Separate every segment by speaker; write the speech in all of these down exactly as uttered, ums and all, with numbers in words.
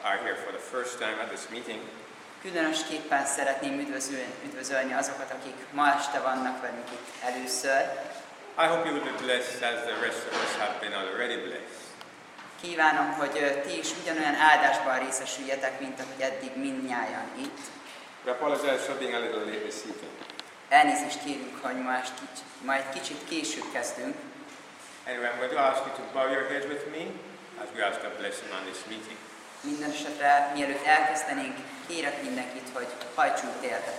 Speaker 1: are here for the first time at this meeting.
Speaker 2: Különösképpen szeretném üdvözölni, üdvözölni azokat, akik ma este vannak velünk itt először.
Speaker 1: I hope you will be blessed as the rest of us have been already blessed.
Speaker 2: Kívánom, hogy ti is ugyanolyan áldásban részesüljetek, mint ahogy eddig mindnyájan itt.
Speaker 1: I apologize for being a little late this evening.
Speaker 2: Elnézést kérünk, hogy ma, kicsit, ma egy kicsit később kezdünk.
Speaker 1: Anyway, I'm going to ask you to bow your head with me as we ask a blessing on this meeting.
Speaker 2: Minden esetre, mielőtt elkezdenénk, kérek mindenkit, hogy hajtsunk térdet.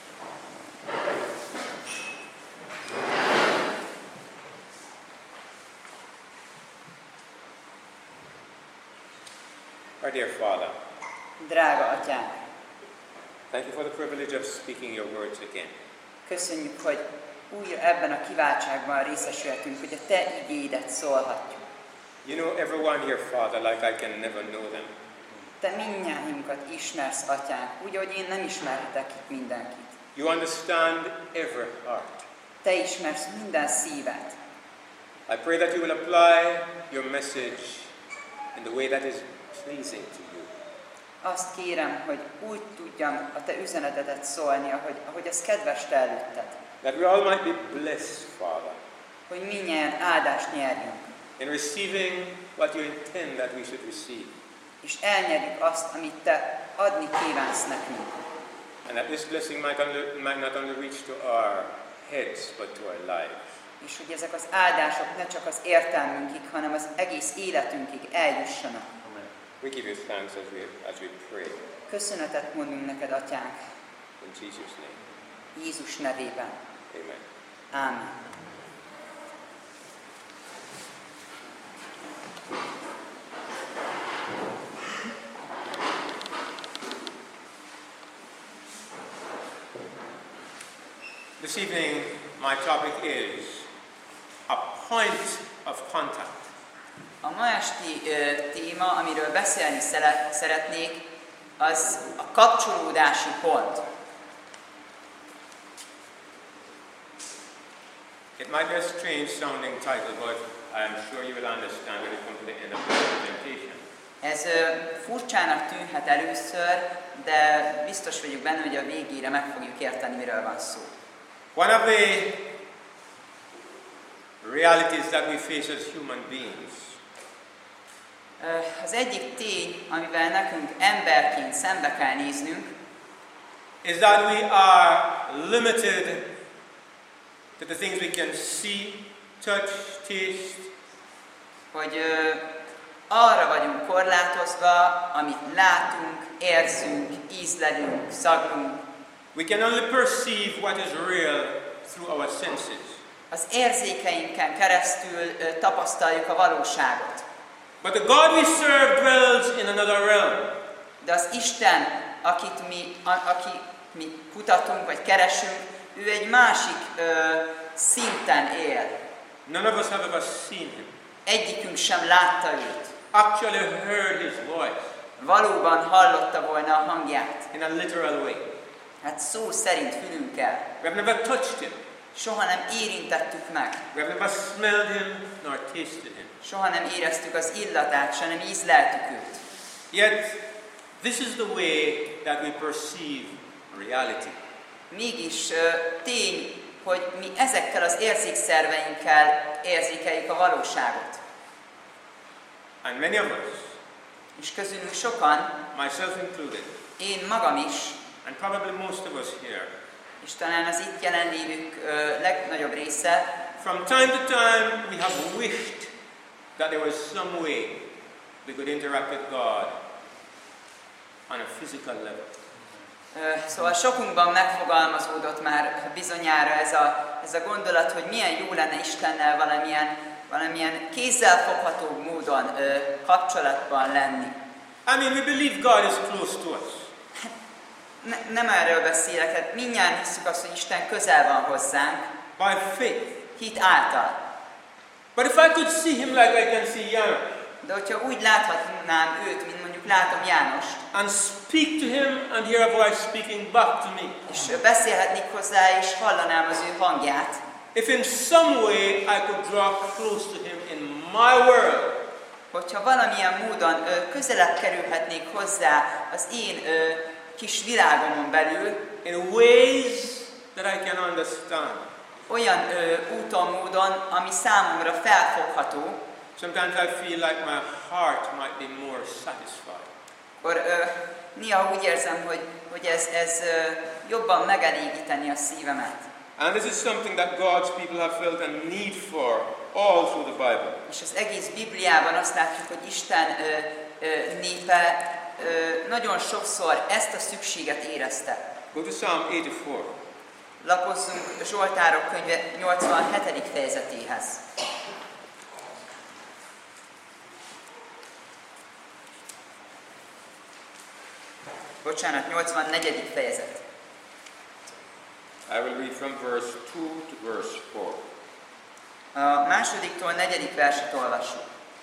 Speaker 1: Our dear Father,
Speaker 2: Drága Atyánk,
Speaker 1: thank you for the privilege of speaking your words again.
Speaker 2: köszönjük, hogy újra ebben a kiváltságban részesülhetünk, hogy a Te igédet szólhatjuk.
Speaker 1: You know everyone here, Father, like I can never know them.
Speaker 2: Te mindnyájunkat ismersz, Atyánk, úgy, hogy én nem ismerhetek itt mindenkit.
Speaker 1: You understand every heart.
Speaker 2: Te ismersz minden szívet.
Speaker 1: I pray that you will apply your message in the way that is pleasing to you.
Speaker 2: Azt kérem, hogy úgy tudjam a Te üzenetedet szólni, ahogy, ahogy az kedves Te előtted.
Speaker 1: That we all might be blessed, Father,
Speaker 2: Hogy mindnyájan áldást nyerjünk,
Speaker 1: in receiving what you intend that we should receive.
Speaker 2: és elnyerjük azt, amit Te adni kívánsz nekünk.
Speaker 1: And that this blessing might, only, might not only reach to our heads, but to our lives.
Speaker 2: És hogy ezek az áldások ne csak az értelmünkig, hanem az egész életünkig eljussanak.
Speaker 1: We give you thanks as we, as we pray.
Speaker 2: Köszönetet mondunk neked, Atyánk,
Speaker 1: In Jesus' name.
Speaker 2: Jézus nevében.
Speaker 1: Amen.
Speaker 2: Ámen.
Speaker 1: This evening, my topic is a point of contact.
Speaker 2: A ma esti ö, téma, amiről beszélni szele- szeretnék, az a kapcsolódási pont.
Speaker 1: It might be a strange sounding title, but I am sure you will understand when you come to the end of the presentation.
Speaker 2: Ez ö, furcsának tűnhet először, de biztos vagyok benne, hogy a végére meg fogjuk érteni, miről van szó.
Speaker 1: One of the realities that we face as human beings
Speaker 2: Ö, Az egyik tény, amivel nekünk emberként szembe kell néznünk,
Speaker 1: is that we are limited to the things we can see, touch, taste,
Speaker 2: hogy ö, arra vagyunk korlátozva, amit látunk, érzünk, ízlelünk, szaglunk.
Speaker 1: we can only perceive what is real through our senses.
Speaker 2: Az érzékeinken keresztül ö, tapasztaljuk a valóságot.
Speaker 1: But the God we serve dwells in another realm.
Speaker 2: De az Isten, akit mi, a, aki mi kutatunk vagy keresünk, ő egy másik ö, szinten él.
Speaker 1: None of us have ever seen him,
Speaker 2: Egyikünk sem látta őt.
Speaker 1: actually heard his voice
Speaker 2: Valóban hallotta volna a hangját.
Speaker 1: in a literal way.
Speaker 2: Hát szó szerint fülünkkel.
Speaker 1: We have never touched him.
Speaker 2: Soha nem érintettük meg.
Speaker 1: We have never smelled him nor tasted him.
Speaker 2: Soha nem éreztük az illatát, se nem ízleltük őt.
Speaker 1: Yet, this is the way that we perceive reality.
Speaker 2: Mégis ö, tény, hogy mi ezekkel az érzékszerveinkkel érzékeljük a valóságot.
Speaker 1: And many of us,
Speaker 2: És közülünk sokan,
Speaker 1: myself included,
Speaker 2: én magam is,
Speaker 1: and probably most of us here,
Speaker 2: és talán az itt jelenlévők ö, legnagyobb része,
Speaker 1: from time to time we have wished that there was some way we could interact with God on a physical level.
Speaker 2: ö, szóval sokunkban megfogalmazódott már bizonyára ez a, ez a gondolat, hogy milyen jó lenne Istennel valamilyen, valamilyen kézzelfogható módon ö, kapcsolatban lenni.
Speaker 1: I mean, we believe God is close to us.
Speaker 2: Ne, nem erről beszélek, hát mindjárt hiszük azt, hogy Isten közel van hozzánk,
Speaker 1: By faith.
Speaker 2: hit által.
Speaker 1: But if I could see him like I can see Janos,
Speaker 2: De hogyha úgy láthatnám őt, mint mondjuk látom Jánost,
Speaker 1: and speak to him and hear a voice speaking back to me,
Speaker 2: és beszélhetnék hozzá, és hallanám az ő hangját,
Speaker 1: if in some way I could draw close to him in my world,
Speaker 2: hogyha valamilyen módon ö, közelebb kerülhetnék hozzá az én ö, kis világomon belül,
Speaker 1: in ways that I can understand.
Speaker 2: olyan ö, úton, módon, ami számomra felfogható,
Speaker 1: Sometimes I feel like my heart might be more satisfied.
Speaker 2: akkor ö, néha úgy érzem, hogy, hogy ez, ez ö, jobban megelégíteni a szívemet.
Speaker 1: And this is something that God's people have felt a need for all through the Bible.
Speaker 2: És az egész Bibliában azt látjuk, hogy Isten ö, ö, népe ö, nagyon sokszor ezt a szükséget érezte.
Speaker 1: Go to Psalm eighty-four.
Speaker 2: Lapozzunk Zsoltárok könyve nyolcvanhetedik fejezetéhez. Bocsánat, nyolcvannegyedik fejezet.
Speaker 1: I will read from verse two to verse four.
Speaker 2: A másodiktól negyedik verset olvassuk.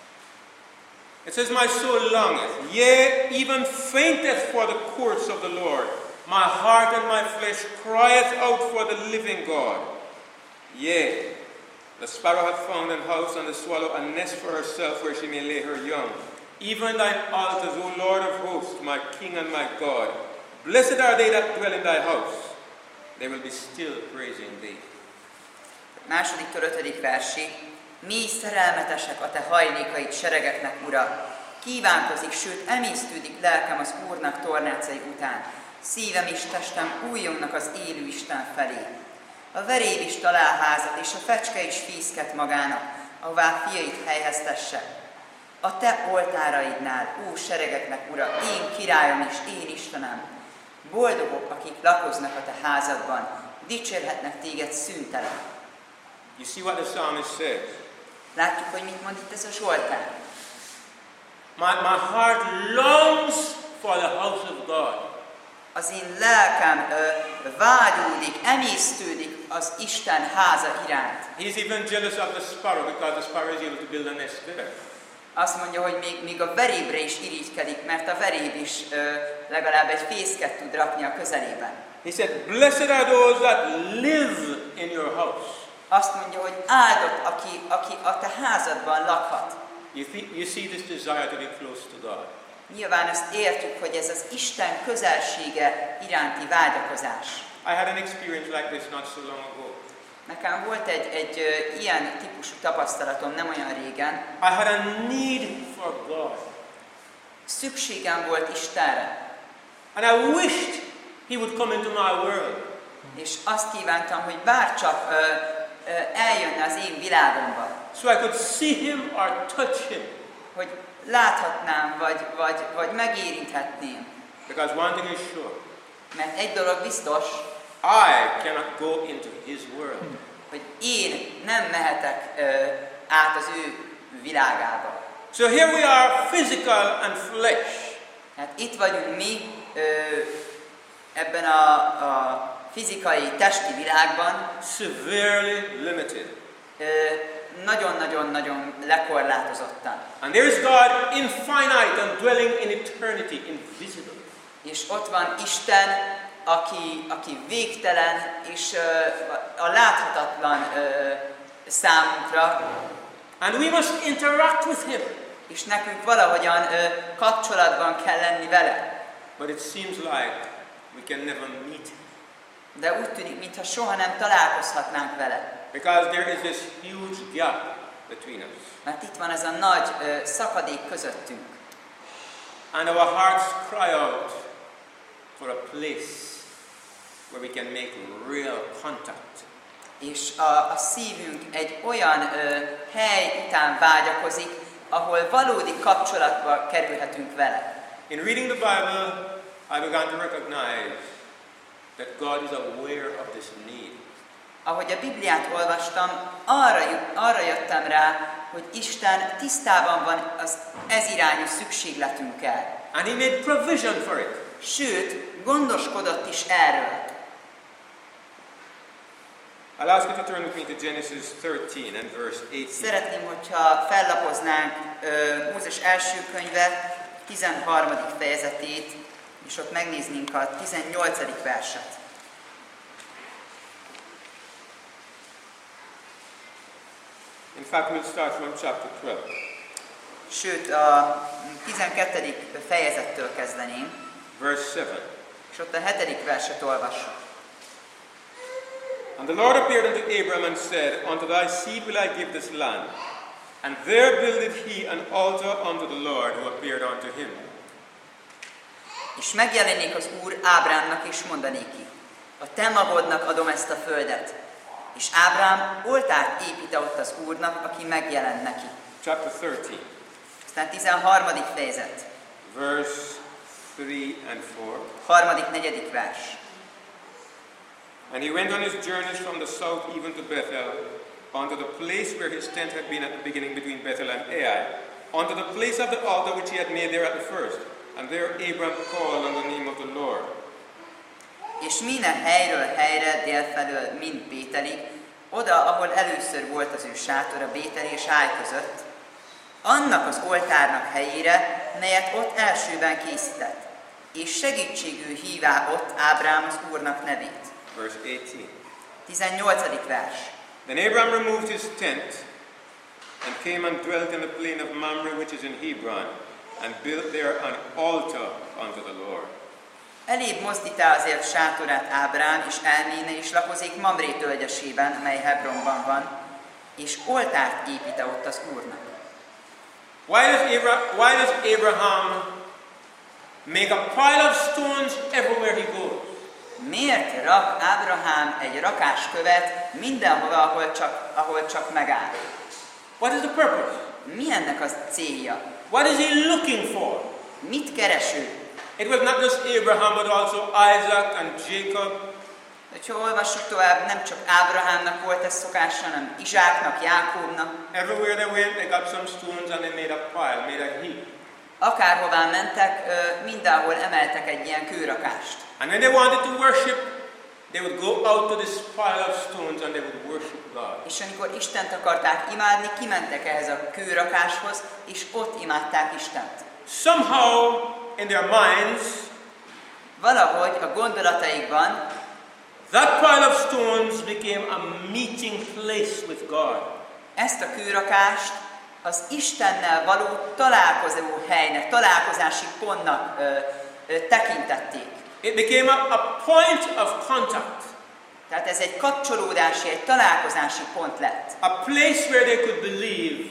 Speaker 1: It says, my soul longeth, yea, even fainteth for the courts of the Lord. My heart and my flesh crieth out for the living God. Yea, the sparrow hath found an house, and the swallow a nest for herself, where she may lay her young. Even thine altars, O Lord of hosts, my King and my God. Blessed are they that dwell in thy house. They will be still praising thee.
Speaker 2: Másodiktól ötödik versig. Mi szerelmetesek a te hajlékaid seregeknek, Ura! Kívánkozik, sőt emésztődik lelkem az Úrnak tornácai után. Szívem és testem újjongnak az élő Isten felé. A veréb is talál házat, és a fecske is fészket magának, ahová fiait helyeztesse. A te oltáraidnál, ó seregeknek, Ura, én királyom és én Istenem. Boldogok, akik lakoznak a te házadban, dicsérhetnek téged szüntelen.
Speaker 1: You see what the psalmist says?
Speaker 2: Látjuk, hogy mit mond itt ez a Zsoltár.
Speaker 1: My, my heart longs for the house of God.
Speaker 2: Az én lelkem ö, vágyódik, emésztődik az Isten háza iránt.
Speaker 1: He's even jealous of the sparrow, because the sparrow is able to build a nest there.
Speaker 2: Azt mondja, hogy még, még a verébre is irigykedik, mert a veréb is ö, legalább egy fészket tud rakni a közelében.
Speaker 1: He said, blessed are those that live in your house.
Speaker 2: Azt mondja, hogy áldott, aki, aki a te házadban lakhat.
Speaker 1: You, th- you see this desire to be close to God.
Speaker 2: Nyilván ezt értjük, hogy ez az Isten közelsége iránti vágyakozás.
Speaker 1: I had an experience like this not so long ago.
Speaker 2: Nekem volt egy, egy ö, ilyen típusú tapasztalatom nem olyan régen.
Speaker 1: I had a need for God.
Speaker 2: Szükségem volt Istenre.
Speaker 1: And I wished He would come into my world.
Speaker 2: És azt kívántam, hogy bárcsak ö, ö, eljönne az én világomba.
Speaker 1: So I could see Him or touch Him.
Speaker 2: Hogy láthatnám, vagy, vagy, vagy megérinthetném.
Speaker 1: Because one thing is sure.
Speaker 2: Mert egy dolog biztos,
Speaker 1: I cannot go into His world.
Speaker 2: hogy én nem mehetek ö, át az ő világába.
Speaker 1: So here we are, physical and flesh.
Speaker 2: Hát itt vagyunk mi ö, ebben a, a fizikai, testi világban,
Speaker 1: Severely limited.
Speaker 2: ö, nagyon-nagyon-nagyon lekorlátozottan.
Speaker 1: And there is God infinite and dwelling in eternity, invisible.
Speaker 2: És ott van Isten, aki, aki végtelen és ö, a láthatatlan ö, számunkra,
Speaker 1: And we must interact with Him.
Speaker 2: és nekünk valahogyan ö, kapcsolatban kell lenni vele.
Speaker 1: But it seems like we can never meet Him.
Speaker 2: De úgy tűnik, mintha soha nem találkozhatnánk vele.
Speaker 1: Because there is this huge gap between us.
Speaker 2: Mert itt van ez a nagy ö, szakadék közöttünk.
Speaker 1: And our hearts cry out for a place where we can make real contact.
Speaker 2: És a, a szívünk egy olyan ö, hely után vágyakozik, ahol valódi kapcsolatba kerülhetünk vele.
Speaker 1: In reading the Bible, I began to recognize that God is aware of this need.
Speaker 2: Ahogy a Bibliát olvastam, arra, arra jöttem rá, hogy Isten tisztában van az ez irányú szükségletünkkel.
Speaker 1: And He made provision for it.
Speaker 2: Sőt, gondoskodott is erről.
Speaker 1: I'll ask you to turn with me to Genesis thirteen and verse eighteen.
Speaker 2: Szeretném, hogyha fellapoznánk uh, Mózes első könyve tizenharmadik fejezetét, és ott megnéznénk a tizennyolcadik verset.
Speaker 1: In fact, we'll start from chapter twelve.
Speaker 2: Sőt, a tizenkettedik fejezettől kezdeném.
Speaker 1: Verse seven.
Speaker 2: És ott a hetedik verset olvassuk.
Speaker 1: And the Lord appeared unto Abram and said, Unto thy seed will I give this land. And there builded he an altar unto the Lord who appeared unto him.
Speaker 2: És megjelenik az Úr Ábrámnak, és mondanéki, a te magodnak adom ezt a földet. És Ábrám oltárt épít ott az Úrnak, aki megjelent neki.
Speaker 1: Chapter thirteen.
Speaker 2: Aztán tizenharmadik fejezet.
Speaker 1: Verse three and four.
Speaker 2: Harmadik, negyedik vers.
Speaker 1: And he went on his journeys from the south even to Bethel, unto the place where his tent had been at the beginning between Bethel and Ai, unto the place of the altar which he had made there at the first. And there Abram called on the name of the Lord.
Speaker 2: És minden helyről helyre, délfelől, mind Bételig, oda, ahol először volt az ő sátora Bétel és Áj között, annak az oltárnak helyére, melyet ott elsőben készített, és segítségül hívá ott Ábrám az Úrnak nevét.
Speaker 1: Verse eighteen.
Speaker 2: tizennyolcadik vers.
Speaker 1: Then Abram removed his tent and came and dwelt in the plain of Mamre, which is in Hebron, and built there an altar unto the Lord.
Speaker 2: Elébb mozdítá azért sátorát Ábrám, és elméne és lakozik Mamré tölgyesében, mely Hebronban van, és oltárt építe ott az Úrnak.
Speaker 1: Why does, Abra- why does Abraham make a pile of stones everywhere he goes?
Speaker 2: Miért rak Ábrahám egy rakáskövet mindenhova, ahol csak, ahol csak megáll?
Speaker 1: What is the purpose?
Speaker 2: Mi ennek a célja?
Speaker 1: What is he looking for?
Speaker 2: Mit keres ő?
Speaker 1: It was not just Abraham, but also Isaac and Jacob.
Speaker 2: Ha olvassuk tovább, nem csak Ábrahámnak volt ez szokás, hanem Izsáknak, Jákóbnak.
Speaker 1: Everywhere they went, they got some stones and they made a pile, made a heap.
Speaker 2: Akárhová mentek, mindenhol emeltek egy ilyen kőrakást.
Speaker 1: And when they wanted to worship, they would go out to this pile of stones and they would worship God.
Speaker 2: És amikor Istent akarták imádni, kimentek ehhez a kőrakáshoz, és ott imádták Istent.
Speaker 1: Somehow, in their minds,
Speaker 2: valahogy a gondolataikban
Speaker 1: that pile of stones became a meeting place with God.
Speaker 2: Ezt a kőrakást az Istennel való találkozó helynek, találkozási pontnak ö, ö, tekintették.
Speaker 1: It became a, a point of contact.
Speaker 2: Tehát ez egy kapcsolódási, egy találkozási pont lett.
Speaker 1: A place where they could believe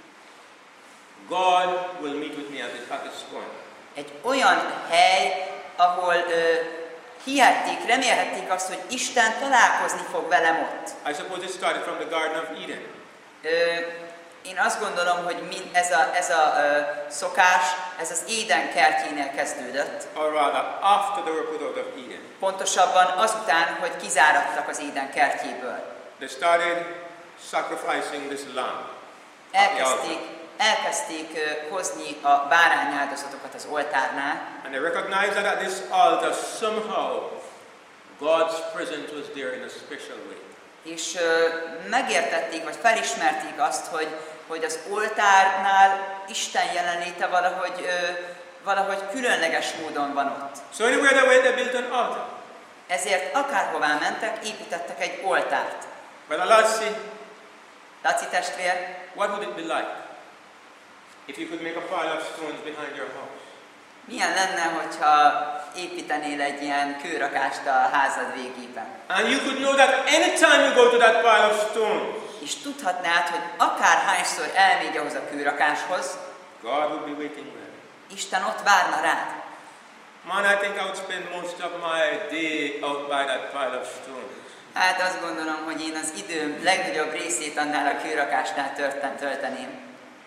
Speaker 1: God will meet with me at this, at this point.
Speaker 2: Egy olyan hely, ahol ö, hihették, remélhették azt, hogy Isten találkozni fog velem ott.
Speaker 1: I suppose it started from the Garden of Eden.
Speaker 2: Ö, én azt gondolom, hogy mind ez a, ez a ö, szokás, ez az Éden kertjénél kezdődött.
Speaker 1: Or rather, after they were put out of Eden.
Speaker 2: Pontosabban azután, hogy kizáradtak az Éden kertjéből.
Speaker 1: They started sacrificing this lamb.
Speaker 2: Elkezdték, elkezdték uh, hozni a bárányáldozatokat az oltárnál.
Speaker 1: And they recognized that at this altar somehow God's presence was there in a special way.
Speaker 2: És uh, megértették, vagy felismerték azt, hogy, hogy az oltárnál Isten jelenléte valahogy, uh, valahogy különleges módon van ott.
Speaker 1: So anywhere they went, they built an altar.
Speaker 2: Ezért akárhová mentek, építettek egy oltárt.
Speaker 1: Brother Lassie,
Speaker 2: Laci testvér,
Speaker 1: what would it be like if you could make a pile of stones behind your house?
Speaker 2: milyen lenne, hogyha építenél egy ilyen kőrakást a házad végében?
Speaker 1: And you could know that anytime you go to that pile of stones,
Speaker 2: És tudhatnád, hogy akárhányszor elmégy ahhoz a kőrakáshoz,
Speaker 1: God would be waiting there.
Speaker 2: Isten ott várna rád.
Speaker 1: Man, I think I would spend most of my day out by that pile of stones.
Speaker 2: Hát azt gondolom, hogy én az időm legnagyobb részét annál a kőrakásnál törten, tölteném.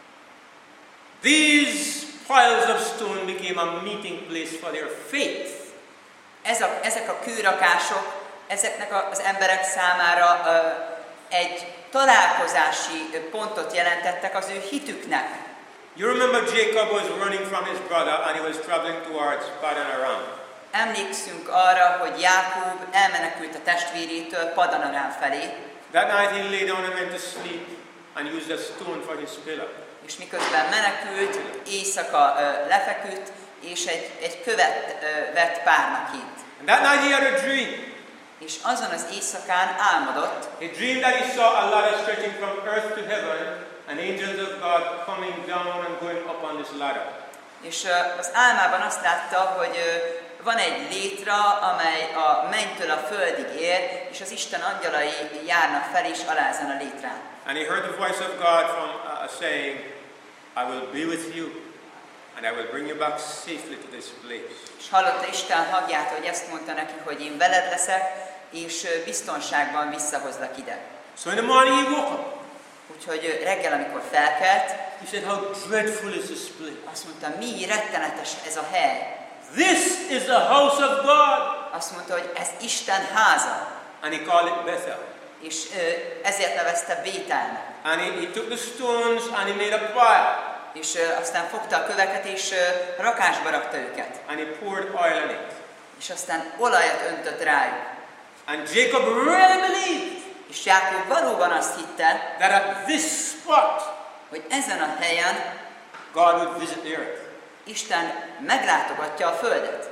Speaker 1: These piles of stone became a meeting place for their faith.
Speaker 2: Ez a, ezek a kőrakások, ezeknek az emberek számára ö, egy találkozási pontot jelentettek az ő hitüknek.
Speaker 1: You remember Jacob was running from his brother and he was traveling towards Padan Aram.
Speaker 2: Emlékszünk arra, hogy Jákób elmenekült a testvérétől Padan Aram felé.
Speaker 1: That night he lay down and went to sleep and used a stone for his pillow.
Speaker 2: És miközben menekült, éjszaka ö, lefeküdt, és egy, egy követ ö, vett párnaként.
Speaker 1: And that night he had a dream.
Speaker 2: És azon az éjszakán álmodott,
Speaker 1: He dreamed that he saw a ladder stretching from earth to heaven, and angels of God coming down and going up on this ladder.
Speaker 2: És uh, az álmában azt látta, hogy uh, van egy létra, amely a mennytől a földig ér, és az Isten angyalai járnak fel és alá ezen a létrán.
Speaker 1: And he heard the voice of God from uh, saying, I will be with you, and I will bring you back safely to this place.
Speaker 2: És hallotta Isten hangját, hogy ezt mondta neki, hogy én veled leszek, és uh, biztonságban visszahozlak ide.
Speaker 1: So in the morning he woke up.
Speaker 2: Úgyhogy reggel, amikor felkelt,
Speaker 1: He said, how dreadful is this place.
Speaker 2: azt mondta, mi rettenetes ez a hely.
Speaker 1: This is the house of God.
Speaker 2: Azt mondta, hogy ez Isten háza.
Speaker 1: And he called it Bethel.
Speaker 2: És ö, ezért nevezte Bételnek.
Speaker 1: And he, he took the stones and he made a fire.
Speaker 2: És ö, aztán fogta a köveket, és ö, rakásba rakta őket.
Speaker 1: And he poured oil in it.
Speaker 2: És aztán olajat öntött rájuk.
Speaker 1: And Jacob really believed
Speaker 2: És Jákob valóban azt hitte,
Speaker 1: that at this spot,
Speaker 2: hogy ezen a helyen
Speaker 1: God would visit the earth.
Speaker 2: Isten meglátogatja a földet.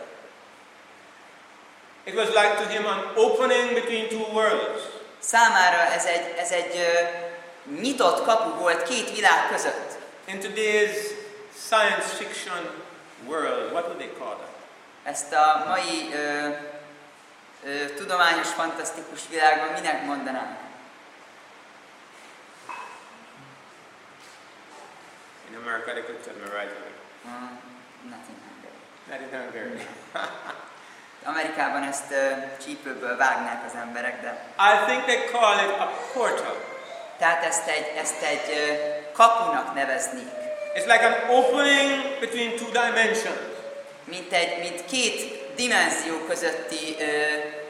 Speaker 1: It was like to him an opening between two worlds.
Speaker 2: Számára ez egy, ez egy ö, nyitott kapu volt két világ között.
Speaker 1: In today's science fiction world, what would they call that?
Speaker 2: Ezt a mai ö, ö, tudományos, fantasztikus világban minek mondanánk?
Speaker 1: In America they could tell me right away.
Speaker 2: Uh, nothing Hungary.
Speaker 1: Not in Hungary.
Speaker 2: Amerikában ezt ö, csípőből vágnák az emberek, de...
Speaker 1: I think they call it a portal.
Speaker 2: Tehát ezt egy, ezt egy ö, kapunak neveznék.
Speaker 1: It's like an opening between two dimensions.
Speaker 2: Mint, egy, mint két dimenzió közötti ö,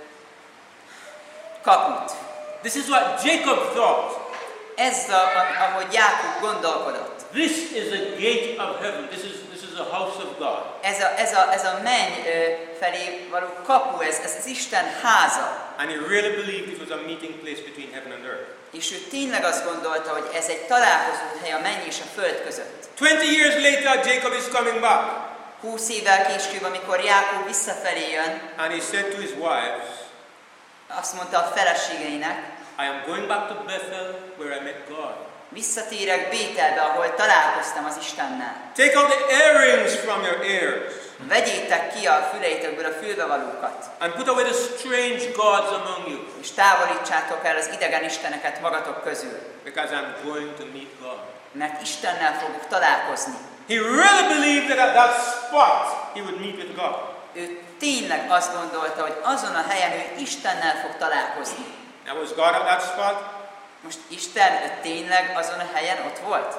Speaker 2: kaput.
Speaker 1: This is what Jacob thought.
Speaker 2: Ez, a, a, ahogy Jákob gondolkodott.
Speaker 1: This is the gate of heaven. This is this is the house of God.
Speaker 2: Ez a, ez a, ez a menny ö, felé való kapu, ez, ez az Isten háza.
Speaker 1: And he really believed it was a meeting place between heaven and earth.
Speaker 2: És ő tényleg azt gondolta, hogy ez egy találkozó hely a menny és a föld között.
Speaker 1: Twenty years later, Jacob is coming back.
Speaker 2: Húsz évvel később, amikor Jákob visszafelé jön,
Speaker 1: And he said to his wives,
Speaker 2: azt mondta a feleségeinek,
Speaker 1: I am going back to Bethel where I met God.
Speaker 2: visszatérek Bételbe, ahol találkoztam az Istennel.
Speaker 1: Take out the earrings from your ears
Speaker 2: Vegyétek ki a füleitekből a fülbevalókat,
Speaker 1: and put away the strange gods among you,
Speaker 2: és távolítsátok el az idegen isteneket magatok közül,
Speaker 1: because I'm going to meet God.
Speaker 2: mert Istennel fogok találkozni.
Speaker 1: He really believed that at that spot he would meet with God.
Speaker 2: Ő tényleg azt gondolta, hogy azon a helyen ő Istennel fog találkozni.
Speaker 1: Now was God at that spot?
Speaker 2: Most Isten ő tényleg azon a helyen ott volt?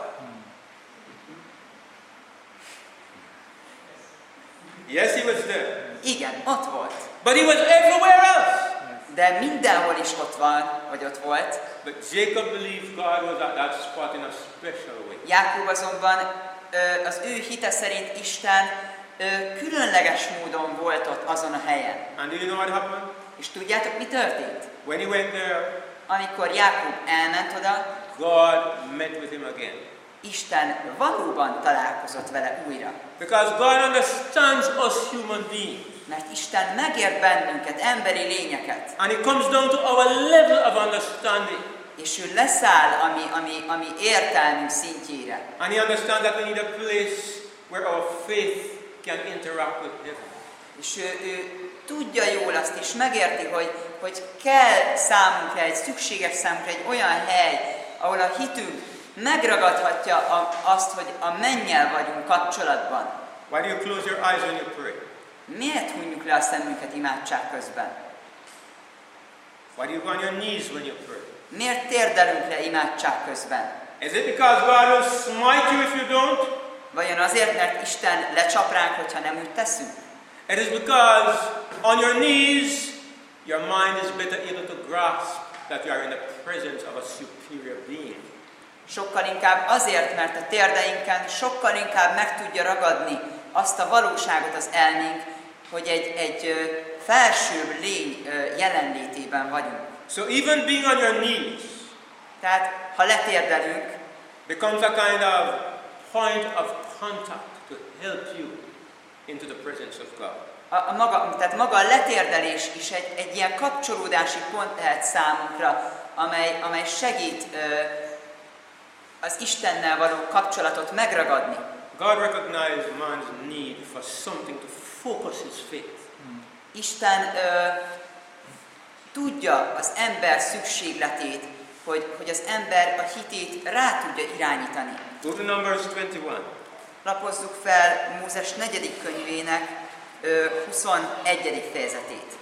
Speaker 1: Yes, he was there.
Speaker 2: Igen, ott volt.
Speaker 1: But he was everywhere else.
Speaker 2: De mindenhol is ott van, vagy ott volt.
Speaker 1: But Jacob believed God was at that spot in a special way.
Speaker 2: Jákob azonban ö, az ő hite szerint Isten ö, különleges módon volt ott azon a helyen.
Speaker 1: And do you know what happened?
Speaker 2: És tudjátok, mi történt?
Speaker 1: When he went there,
Speaker 2: Amikor Jákob elment oda,
Speaker 1: God met with him again.
Speaker 2: Isten valóban találkozott vele újra.
Speaker 1: Because God understands us human beings.
Speaker 2: Mert Isten megért bennünket, emberi lényeket.
Speaker 1: And he comes down to our level of understanding.
Speaker 2: És ő leszáll a mi, ami, ami értelmünk szintjére.
Speaker 1: And he understands that we need a place where our faith can interact with heaven.
Speaker 2: És ő, ő tudja jól azt, és megérti, hogy, hogy kell számunkra, egy szükséges számunkra egy olyan hely, ahol a hitünk megragadhatja a, azt, hogy a mennyel vagyunk kapcsolatban.
Speaker 1: Why do you close your eyes when you pray?
Speaker 2: Miért hunyjuk le a szemünket imádság közben?
Speaker 1: Why do you go on your knees when you pray?
Speaker 2: Miért térdelünk le imádság közben?
Speaker 1: Is it because God will smite you if you don't?
Speaker 2: Vajon azért, mert Isten lecsap ránk, hogyha nem úgy teszünk?
Speaker 1: It is because on your knees, your mind is better able to grasp that you are in the presence of a superior being.
Speaker 2: Sokkal inkább azért, mert a térdeinken sokkal inkább meg tudja ragadni azt a valóságot az elménk, hogy egy, egy felsőbb lény jelenlétében vagyunk.
Speaker 1: So even being on your knees
Speaker 2: Tehát, ha letérdelünk,
Speaker 1: becomes a kind of point of contact to help you into the presence of God.
Speaker 2: a, a maga, tehát maga a letérdelés is egy, egy ilyen kapcsolódási pont lehet számunkra, amely, amely segít ö, az Istennel való kapcsolatot megragadni.
Speaker 1: God recognized man's need for something to focus his faith.
Speaker 2: Isten ö, tudja az ember szükségletét, hogy, hogy az ember a hitét rá tudja irányítani.
Speaker 1: Go to Numbers twenty-one.
Speaker 2: Lapozzuk fel Mózes negyedik könyvének ö, huszonegyedik fejezetét.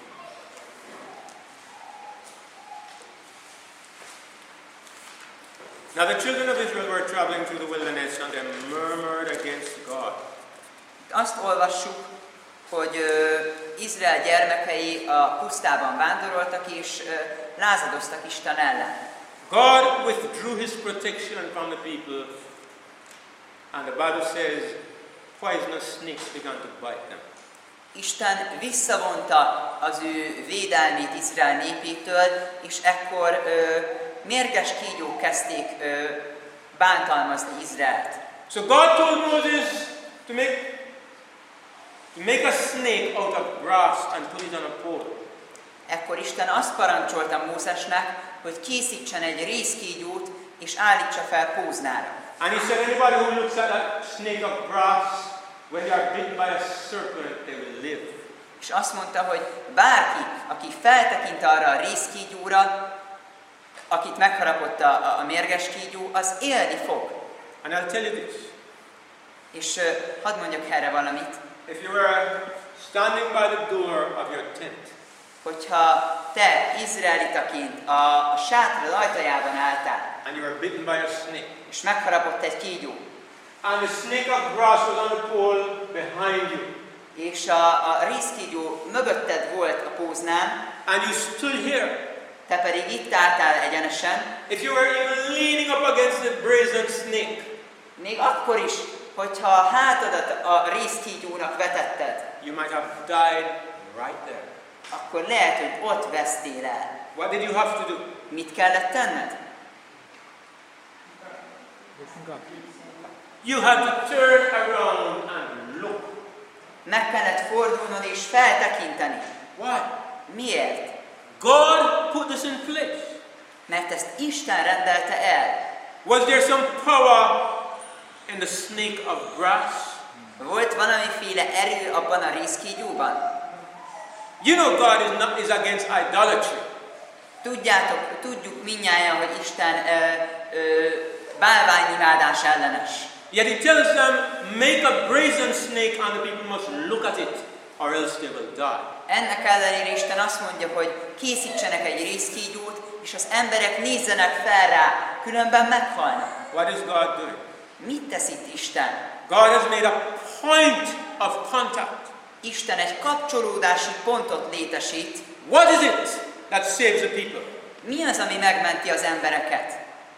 Speaker 1: Now the children of Israel were traveling through the wilderness and they murmured against God.
Speaker 2: Azt olvassuk, hogy ö, Izrael gyermekei a pusztában vándoroltak és ö, lázadoztak Isten ellen.
Speaker 1: God withdrew his protection from the people, and the Bible says poisonous snakes began to bite them.
Speaker 2: Isten visszavonta az ő védelmét Izrael népétől, és ekkor ö, mérges kígyók kezdték ö, bántalmazni Izraelt.
Speaker 1: So God told Moses to make to make a snake out of grass and put it on a pole.
Speaker 2: Ekkor Isten azt parancsolta Mózesnek, hogy készítsen egy rézkígyót, és állítsa fel póznára.
Speaker 1: And he said, anybody who looks at a snake of grass, when they are bitten by a serpent, they will live.
Speaker 2: És azt mondta, hogy bárki, aki feltekint arra a rézkígyóra, akit megharapott a, a mérges kígyó, az élni fog.
Speaker 1: And I'll tell you this.
Speaker 2: És uh, hadd mondjak erre valamit.
Speaker 1: If you were standing by the door of your tent,
Speaker 2: Hogyha te izraelitaként a, a sátor ajtajában álltál,
Speaker 1: and you were bitten by a snake,
Speaker 2: és megharapott egy kígyó,
Speaker 1: and the snake of grass was on the pole behind you,
Speaker 2: és a, a rézkígyó mögötted volt a póznán,
Speaker 1: and you stood here,
Speaker 2: te pedig itt álltál egyenesen,
Speaker 1: if you were even leaning up against the brazen snake,
Speaker 2: még akkor is, hogyha a hátadat a rézkígyónak vetetted,
Speaker 1: you might have died right there.
Speaker 2: akkor lehet, hogy ott vesztél el.
Speaker 1: What did you have to do?
Speaker 2: Mit kellett tenned?
Speaker 1: You had to turn around and look.
Speaker 2: Meg kellett fordulnod és feltekinteni.
Speaker 1: Why?
Speaker 2: Miért?
Speaker 1: God put this in place.
Speaker 2: Mert ezt Isten rendelte el.
Speaker 1: Was there some power in the snake of grass?
Speaker 2: Volt valamiféle erő abban a rézkígyóban?
Speaker 1: You know God is not is against idolatry.
Speaker 2: Tudjátok, tudjuk mindnyájan, hogy Isten ö, ö, bálványimádás ellenes.
Speaker 1: Yet he tells them, make a brazen snake and the people must look at it or else they will die.
Speaker 2: Ennek ellenére Isten azt mondja, hogy készítsenek egy rézkígyót, és az emberek nézzenek fel rá, különben meghalnak.
Speaker 1: What is God doing?
Speaker 2: Mit tesz itt Isten?
Speaker 1: God has made a point of contact.
Speaker 2: Isten egy kapcsolódási pontot létesít.
Speaker 1: What is it that saves the people?
Speaker 2: Mi az, ami megmenti az embereket?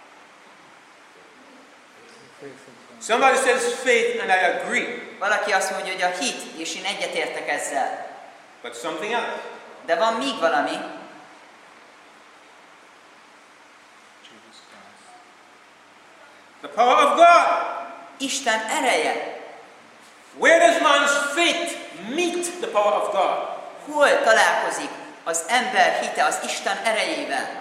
Speaker 1: Somebody says faith and I agree.
Speaker 2: Valaki azt mondja, hogy a hit, és én egyetértek ezzel.
Speaker 1: But something else.
Speaker 2: De van még valami.
Speaker 1: The power of God.
Speaker 2: Isten ereje.
Speaker 1: Where does man's faith meet the power of God?
Speaker 2: Hol találkozik az ember hite az Isten erejével?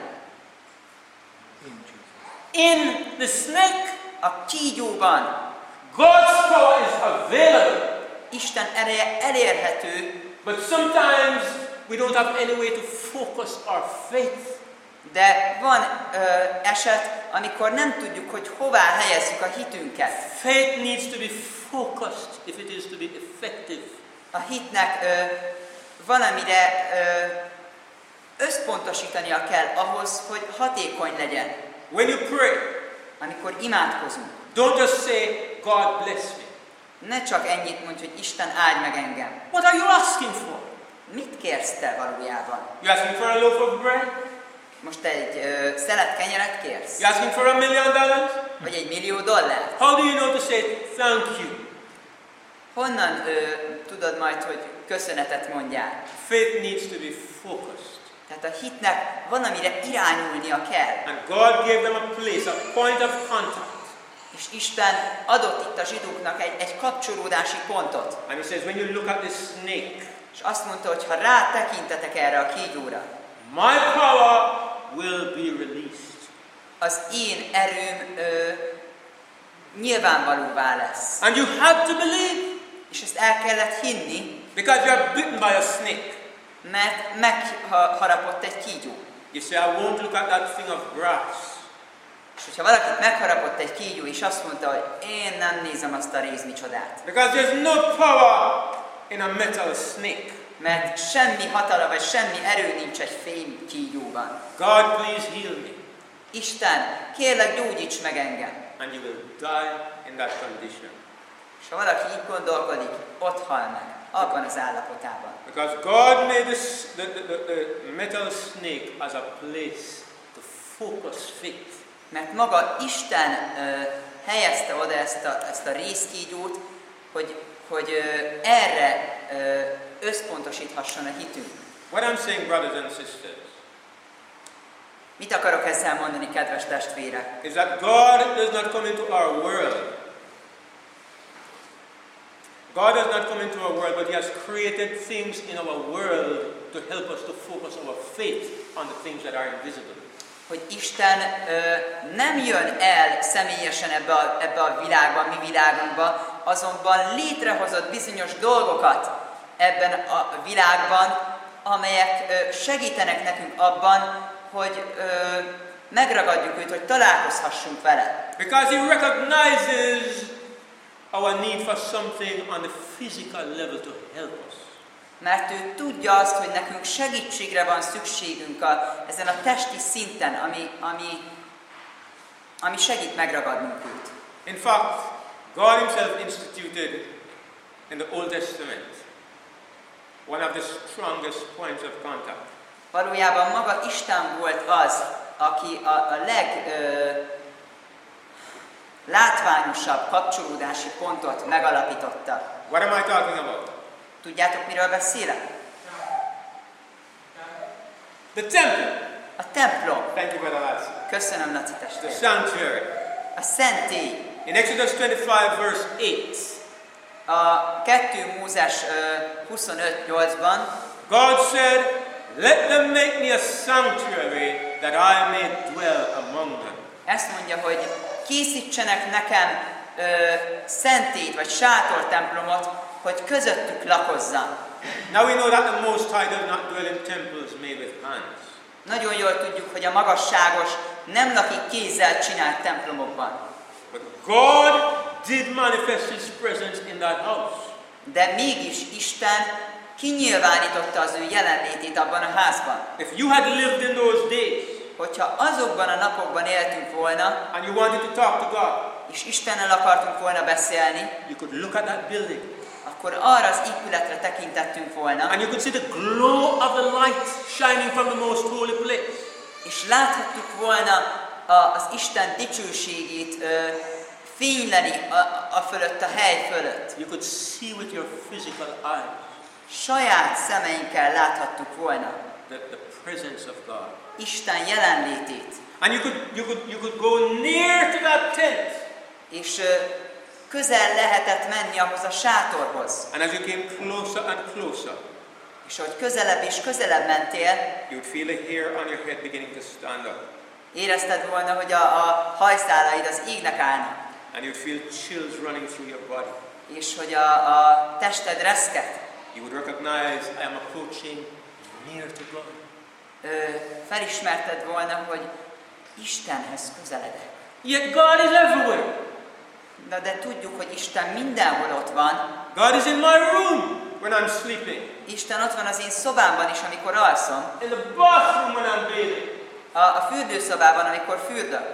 Speaker 1: In the snake.
Speaker 2: A kígyóban.
Speaker 1: God's power is available.
Speaker 2: Isten ereje elérhető.
Speaker 1: But sometimes we don't have any way to focus our faith.
Speaker 2: De van ö, eset, amikor nem tudjuk, hogy hová helyezzük a hitünket.
Speaker 1: Faith needs to be focused if it is to be effective.
Speaker 2: A hitnek ö, valamire ö, összpontosítania kell ahhoz, hogy hatékony legyen.
Speaker 1: When you pray,
Speaker 2: amikor imádkozunk,
Speaker 1: don't just say, God bless me.
Speaker 2: ne csak ennyit mondj, hogy Isten áld meg engem.
Speaker 1: What are you asking for?
Speaker 2: Mit kérsz te valójában?
Speaker 1: You asking for a loaf of bread?
Speaker 2: Most egy ö, szelet kenyeret kérsz?
Speaker 1: You asking for a million dollars?
Speaker 2: Vagy egy millió dollár?
Speaker 1: How do you know to say thank you?
Speaker 2: Honnan ö, tudod majd, hogy köszönetet mondjál?
Speaker 1: Faith needs to be focused.
Speaker 2: Tehát a hitnek van, amire irányulnia kell.
Speaker 1: And God gave them a place, a point of contact.
Speaker 2: És Isten adott itt a zsidóknak egy, egy kapcsolódási pontot.
Speaker 1: And he says, when you look at this snake,
Speaker 2: És azt mondta, hogy ha rá tekintetek erre a kígyóra,
Speaker 1: my power will be released.
Speaker 2: az én erőm ö, nyilvánvalóvá lesz.
Speaker 1: And you have to believe.
Speaker 2: És ezt el kellett hinni,
Speaker 1: Because you are bitten by a snake.
Speaker 2: mert megharapott egy kígyó.
Speaker 1: You say, I won't look at that thing of brass.
Speaker 2: És hogyha valakit megharapott egy kígyó, és azt mondta, hogy én nem nézem azt a rézmicsodát.
Speaker 1: Because there's no power in a metal snake.
Speaker 2: Mert semmi hatalom, vagy semmi erő nincs egy fém kígyóban.
Speaker 1: God, please heal me.
Speaker 2: Isten, kérlek, gyógyíts meg engem.
Speaker 1: And you will die in that condition.
Speaker 2: És ha valaki így gondolkodik, ott hal meg, abban az állapotában.
Speaker 1: Because God made this, the, the, the, the metal snake as a place to focus faith.
Speaker 2: Mert maga Isten uh, helyezte oda ezt a, ezt a rézkígyót, hogy, hogy uh, erre uh, összpontosíthasson a hitünk.
Speaker 1: What I'm saying, brothers and sisters,
Speaker 2: Mit akarok ezzel mondani, kedves testvérek?
Speaker 1: is that God does not come into our world. God does not come into our world, but He has created things in our world to help us to focus our faith on the things that are invisible.
Speaker 2: Hogy Isten ö, nem jön el személyesen ebbe a, ebbe a világba, mi világunkba, azonban létrehozott bizonyos dolgokat ebben a világban, amelyek ö, segítenek nekünk abban, hogy ö, megragadjuk őt, hogy találkozhassunk vele.
Speaker 1: Because He recognizes our need for something on the physical level to help us.
Speaker 2: Mert ő tudja azt, hogy nekünk segítségre van szükségünk a, ezen a testi szinten, ami, ami, ami segít megragadnunk őt.
Speaker 1: In fact, God Himself instituted in the Old Testament one of the strongest points of contact.
Speaker 2: Valójában maga Isten volt az, aki a, a leg ö, látványosabb kapcsolódási pontot megalapította.
Speaker 1: What am I talking about?
Speaker 2: Tudjátok, miről beszélek?
Speaker 1: The temple.
Speaker 2: A templom.
Speaker 1: Thank you, Brother Lads.
Speaker 2: Köszönöm, Laci
Speaker 1: The
Speaker 2: testvér.
Speaker 1: sanctuary.
Speaker 2: A szentély.
Speaker 1: In Exodus twenty-five, verse eight,
Speaker 2: A kettő Mózes huszonöt nyolcban
Speaker 1: God said, let them make me a sanctuary that I may dwell among them.
Speaker 2: ezt mondja, hogy készítsenek nekem ö, szentélyt, vagy sátortemplomot, hogy közöttük lakozzam.
Speaker 1: Now we know that the Most High does not dwell in temples made with hands.
Speaker 2: Nagyon jól tudjuk, hogy a magasságos nem lakik kézzel csinált templomokban.
Speaker 1: But God did manifest His presence in that house.
Speaker 2: De mégis Isten kinyilvánította az ő jelenlétét abban a házban.
Speaker 1: If you had lived in those days
Speaker 2: Hogyha azokban a napokban éltünk volna,
Speaker 1: and you wanted to talk to God,
Speaker 2: és Istennel akartunk volna beszélni,
Speaker 1: you could look at that building
Speaker 2: akkor arra az épületre tekintettünk volna,
Speaker 1: and you could see the glow of the light shining from the most holy place.
Speaker 2: és láthattuk volna a, az Isten dicsőségét ö, fényleni a, a fölött, a hely fölött.
Speaker 1: You could see with your physical eyes
Speaker 2: Saját szemeinkkel láthattuk volna
Speaker 1: the, the presence of God.
Speaker 2: Isten jelenlétét.
Speaker 1: And you could, you could, you could go near to that tent.
Speaker 2: És ö, közel lehetett menni ahhoz a sátorhoz.
Speaker 1: And as you came closer and closer,
Speaker 2: És ahogy közelebb és közelebb mentél,
Speaker 1: you would feel the hair on your head beginning to stand up.
Speaker 2: érezted volna, hogy a, a hajszálaid az égnek állnak.
Speaker 1: And you'd feel chills running through your body.
Speaker 2: És hogy a, a tested reszket.
Speaker 1: You would recognize I am approaching near to God.
Speaker 2: Ö, felismerted volna, hogy Istenhez közeledek.
Speaker 1: Yet God is everywhere.
Speaker 2: Na de tudjuk, hogy Isten mindenhol ott van.
Speaker 1: God is in my room when I'm sleeping.
Speaker 2: Isten ott van az én szobámban is, amikor alszom.
Speaker 1: In the bathroom when I'm bathing.
Speaker 2: A, a fürdőszobában, amikor fürdök.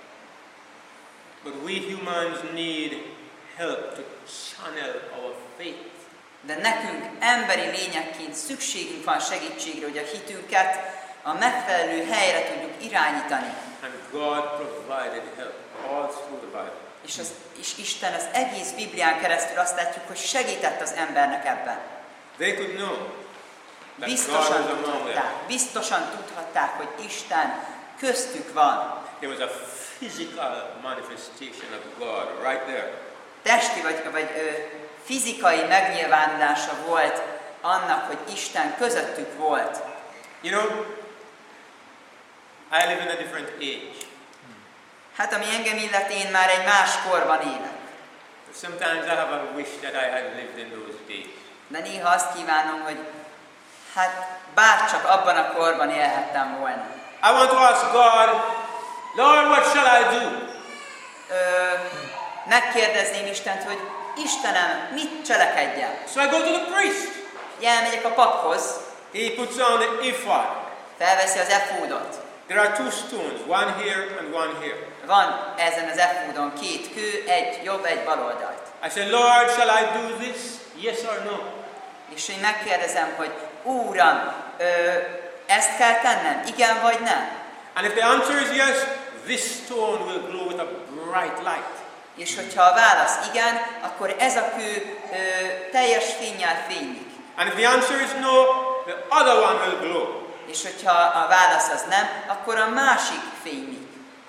Speaker 1: But we humans need help to channel our faith.
Speaker 2: De nekünk emberi lényekként szükségünk van segítségre, hogy a hitünket a megfelelő helyre tudjuk irányítani.
Speaker 1: And God provided help all through the Bible.
Speaker 2: És, az, és Isten az egész Biblián keresztül azt látjuk, hogy segített az embernek ebben.
Speaker 1: They could know that
Speaker 2: Biztosan
Speaker 1: God was among
Speaker 2: tudhatták,
Speaker 1: them.
Speaker 2: biztosan tudhatták, hogy Isten köztük van.
Speaker 1: There was a physical manifestation of God right there.
Speaker 2: Testi vagy, vagy ö, fizikai megnyilvánulása volt annak, hogy Isten közöttük volt.
Speaker 1: You know, I live in a different age.
Speaker 2: Hát ami engem illet, én már egy más korban élek.
Speaker 1: Sometimes I have a wish that I had lived in those days.
Speaker 2: De néha azt kívánom, hogy hát bárcsak abban a korban élhettem volna.
Speaker 1: I want to ask God, Lord, what shall I do?
Speaker 2: Ö, megkérdezném Istent, hogy Istenem, mit cselekedjem?
Speaker 1: So I go to the priest.
Speaker 2: Elmegyek a paphoz,
Speaker 1: He puts on the ephod.
Speaker 2: felveszi az efódot.
Speaker 1: There are two stones, one here and one here.
Speaker 2: Van ezen az efódon két kő, egy jobb, egy bal oldalt.
Speaker 1: I say, Lord, shall I do this? Yes or no?
Speaker 2: És én megkérdezem, hogy Úram, ö, ezt kell tennem? Igen vagy nem?
Speaker 1: And if the answer is yes, this stone will glow with a bright light.
Speaker 2: És hogyha a válasz igen, akkor ez a kő ö, teljes fénnyel fénylik.
Speaker 1: And if the answer is no, the other one will glow.
Speaker 2: És hogyha a válasz az nem, akkor a másik fénylik.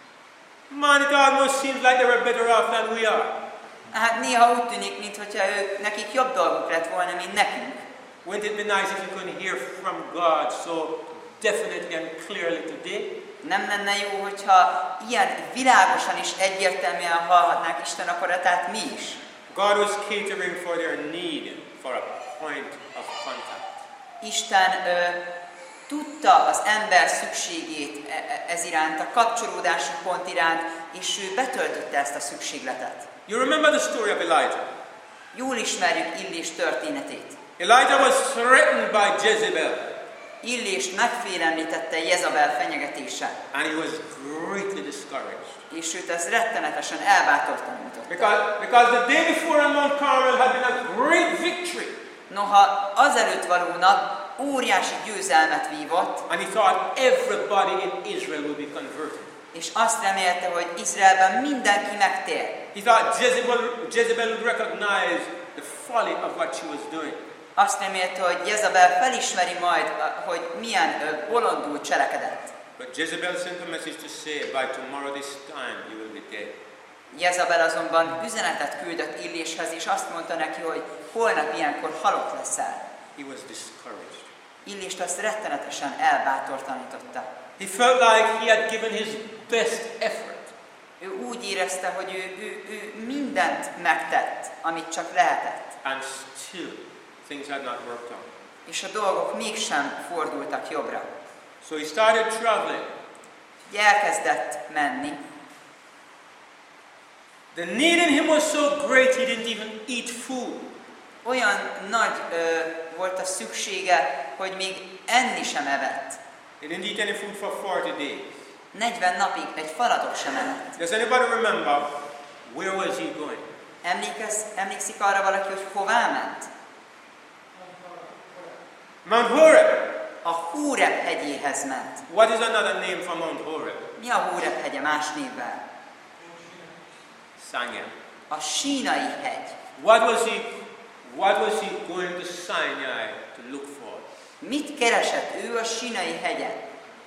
Speaker 1: Man, it almost seems like they were better off than we are.
Speaker 2: Hát néha úgy tűnik, mintha ők, nekik jobb dolguk lett volna, mint nekünk.
Speaker 1: Wouldn't it be nice if you could hear from God so definitely and clearly today?
Speaker 2: Nem lenne jó, hogyha ilyen világosan és egyértelműen hallhatnák Isten akaratát mi is.
Speaker 1: God was catering for their need for a point of contact.
Speaker 2: Isten ö, tudta az ember szükségét ez iránt, a kapcsolódási pont iránt, és ő betöltötte ezt a szükségletet.
Speaker 1: You remember the story of Elijah?
Speaker 2: Jól ismerjük Illés történetét.
Speaker 1: Elijah was threatened by Jezebel.
Speaker 2: Illést megfélemlítette Jezabel fenyegetése.
Speaker 1: And he was greatly discouraged.
Speaker 2: És őt ez rettenetesen elbátortalanította.
Speaker 1: Because, because the day before on Mount Carmel had been a great victory.
Speaker 2: Noha azelőtt való nap óriási győzelmet vívott,
Speaker 1: And he thought everybody in Israel will be converted.
Speaker 2: és azt remélte, hogy Izraelben mindenki megtér.
Speaker 1: He thought Jezebel, Jezebel would recognize the folly of what she was doing.
Speaker 2: Azt remélte, hogy Jezabel felismeri majd, hogy milyen bolondul cselekedett.
Speaker 1: But Jezebel sent a message to say, by tomorrow this time you will be dead.
Speaker 2: Jezabel azonban üzenetet küldött Illéshez, és azt mondta neki, hogy holnap ilyenkor halott leszel.
Speaker 1: He was discouraged.
Speaker 2: Illést azt rettenetesen elbátortalanította.
Speaker 1: He felt like he had given his best effort.
Speaker 2: Ő úgy érezte, hogy ő, ő, ő mindent megtett, amit csak lehetett.
Speaker 1: And still things had not worked out.
Speaker 2: És a dolgok mégsem fordultak jobbra.
Speaker 1: So he started traveling.
Speaker 2: Így elkezdett menni.
Speaker 1: The need in him was so great he didn't even eat food.
Speaker 2: Olyan nagy ö, volt a szüksége, hogy még enni sem evett.
Speaker 1: He didn't eat any food for forty days.
Speaker 2: negyven napig egy falatot sem evett.
Speaker 1: Does anybody remember where was he going?
Speaker 2: Emlékez, emlékszik arra valaki, hogy hová ment?
Speaker 1: Mount Horeb.
Speaker 2: A Hóreb hegyéhez ment.
Speaker 1: What is another name for Mount Horeb?
Speaker 2: Mi a Hóreb hegye más névvel?
Speaker 1: Sinai.
Speaker 2: A Sínai hegy.
Speaker 1: What was he what was he going to Sinai to look for?
Speaker 2: Mit keresett ő a Sínai hegyen?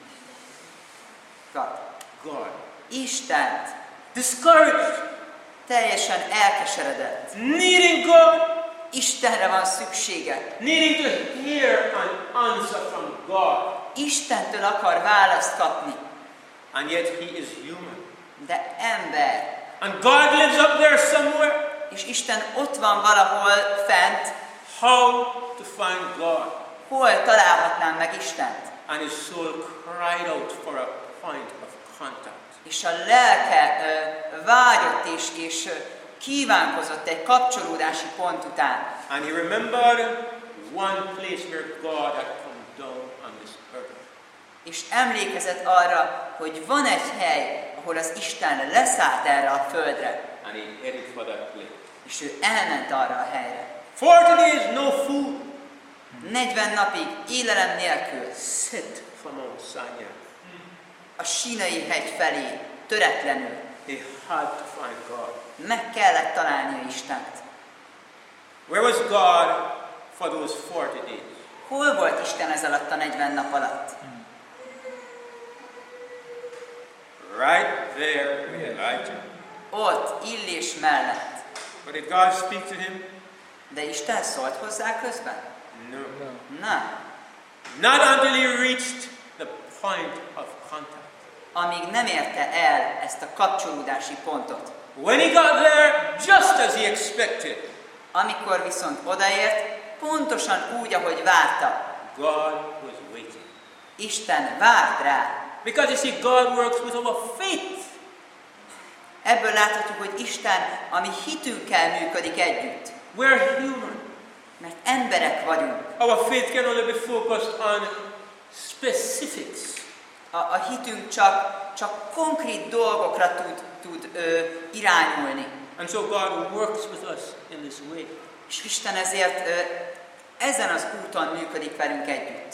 Speaker 2: God.
Speaker 1: God.
Speaker 2: Istent.
Speaker 1: Discouraged.
Speaker 2: Teljesen elkeseredett.
Speaker 1: Needing God.
Speaker 2: Istenre van szüksége.
Speaker 1: Needing to hear an answer from God.
Speaker 2: Istentől akar választ kapni.
Speaker 1: And yet he is human.
Speaker 2: De ember.
Speaker 1: And God lives up there somewhere.
Speaker 2: És Isten ott van valahol fent.
Speaker 1: How to find God?
Speaker 2: Hol találhatnám meg Istent?
Speaker 1: And his soul cried out for a point of contact.
Speaker 2: És a lelke ö, vágyott és, és ö, kívánkozott egy kapcsolódási pont után.
Speaker 1: And he remembered one place where God had come down on this earth.
Speaker 2: És emlékezett arra, hogy van egy hely, ahol az Isten leszállt erre a földre.
Speaker 1: And he headed for that place.
Speaker 2: És ő elment arra a helyre.
Speaker 1: Forty days, no food.
Speaker 2: negyven napig élelem nélkül
Speaker 1: Sit from Mount Sinai.
Speaker 2: a Sínai hegy felé, töretlenül.
Speaker 1: He had to find God.
Speaker 2: Meg kellett találnia Istent.
Speaker 1: Where was God for those forty days?
Speaker 2: Hol volt Isten ez alatt a negyven nap alatt?
Speaker 1: Right there with Elijah.
Speaker 2: Ott, Illés mellett.
Speaker 1: But did God speak to him?
Speaker 2: De Isten szólt hozzá közben?
Speaker 1: No.
Speaker 2: Nem.
Speaker 1: Not until he reached the point of contact.
Speaker 2: amíg nem érte el ezt a kapcsolódási pontot.
Speaker 1: When he got there, just as he expected,
Speaker 2: Amikor viszont odaért, pontosan úgy, ahogy várta,
Speaker 1: God was waiting.
Speaker 2: Isten várt rá.
Speaker 1: Because you see, God works with our faith.
Speaker 2: Ebből láthatjuk, hogy Isten a mi hitünkkel működik együtt.
Speaker 1: We're human.
Speaker 2: Mert emberek vagyunk.
Speaker 1: Our faith can only be focused on specifics.
Speaker 2: A, a hitünk csak, csak konkrét dolgokra tud, tud ö, irányulni.
Speaker 1: And so God works with us in this way.
Speaker 2: És Isten ezért ö, ezen az úton működik velünk együtt.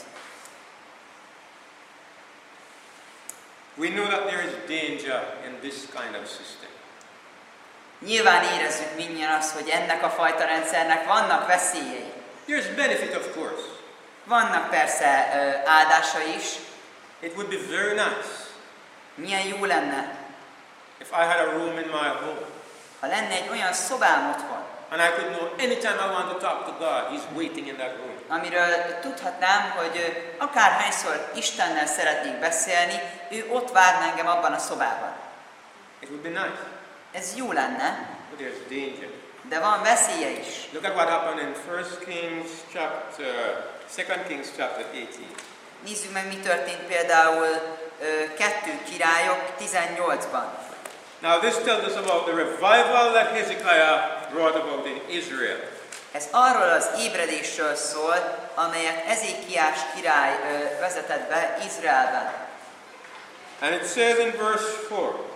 Speaker 1: We know that there is danger in this kind of system.
Speaker 2: Nyilván érezzük mindjárt azt, hogy ennek a fajta rendszernek vannak veszélyei.
Speaker 1: There's benefit, of course.
Speaker 2: Vannak persze ö, áldásai is.
Speaker 1: It would be very nice
Speaker 2: Milyen jó lenne,
Speaker 1: if I had a room in my home
Speaker 2: ha lenne egy olyan szobám otthon,
Speaker 1: and I could know anytime I want to talk to God, He's waiting in that room.
Speaker 2: amiről tudhatnám, hogy ö, akárhányszor Istennel szeretnék beszélni, ő ott várna engem abban a szobában.
Speaker 1: It would be nice,
Speaker 2: Ez jó lenne,
Speaker 1: but there's danger.
Speaker 2: de van veszélye is.
Speaker 1: Look at what happened in First Kings chapter, Second Kings chapter eighteen.
Speaker 2: Nézzük meg, mi történt például ö, kettő királyok tizennyolcban.
Speaker 1: Now this tells us about the revival that Hezekiah brought about in Israel.
Speaker 2: Ez arról az ébredésről szól, amelyet Ezékiás király ö, vezetett be Izraelben.
Speaker 1: And it says in verse four,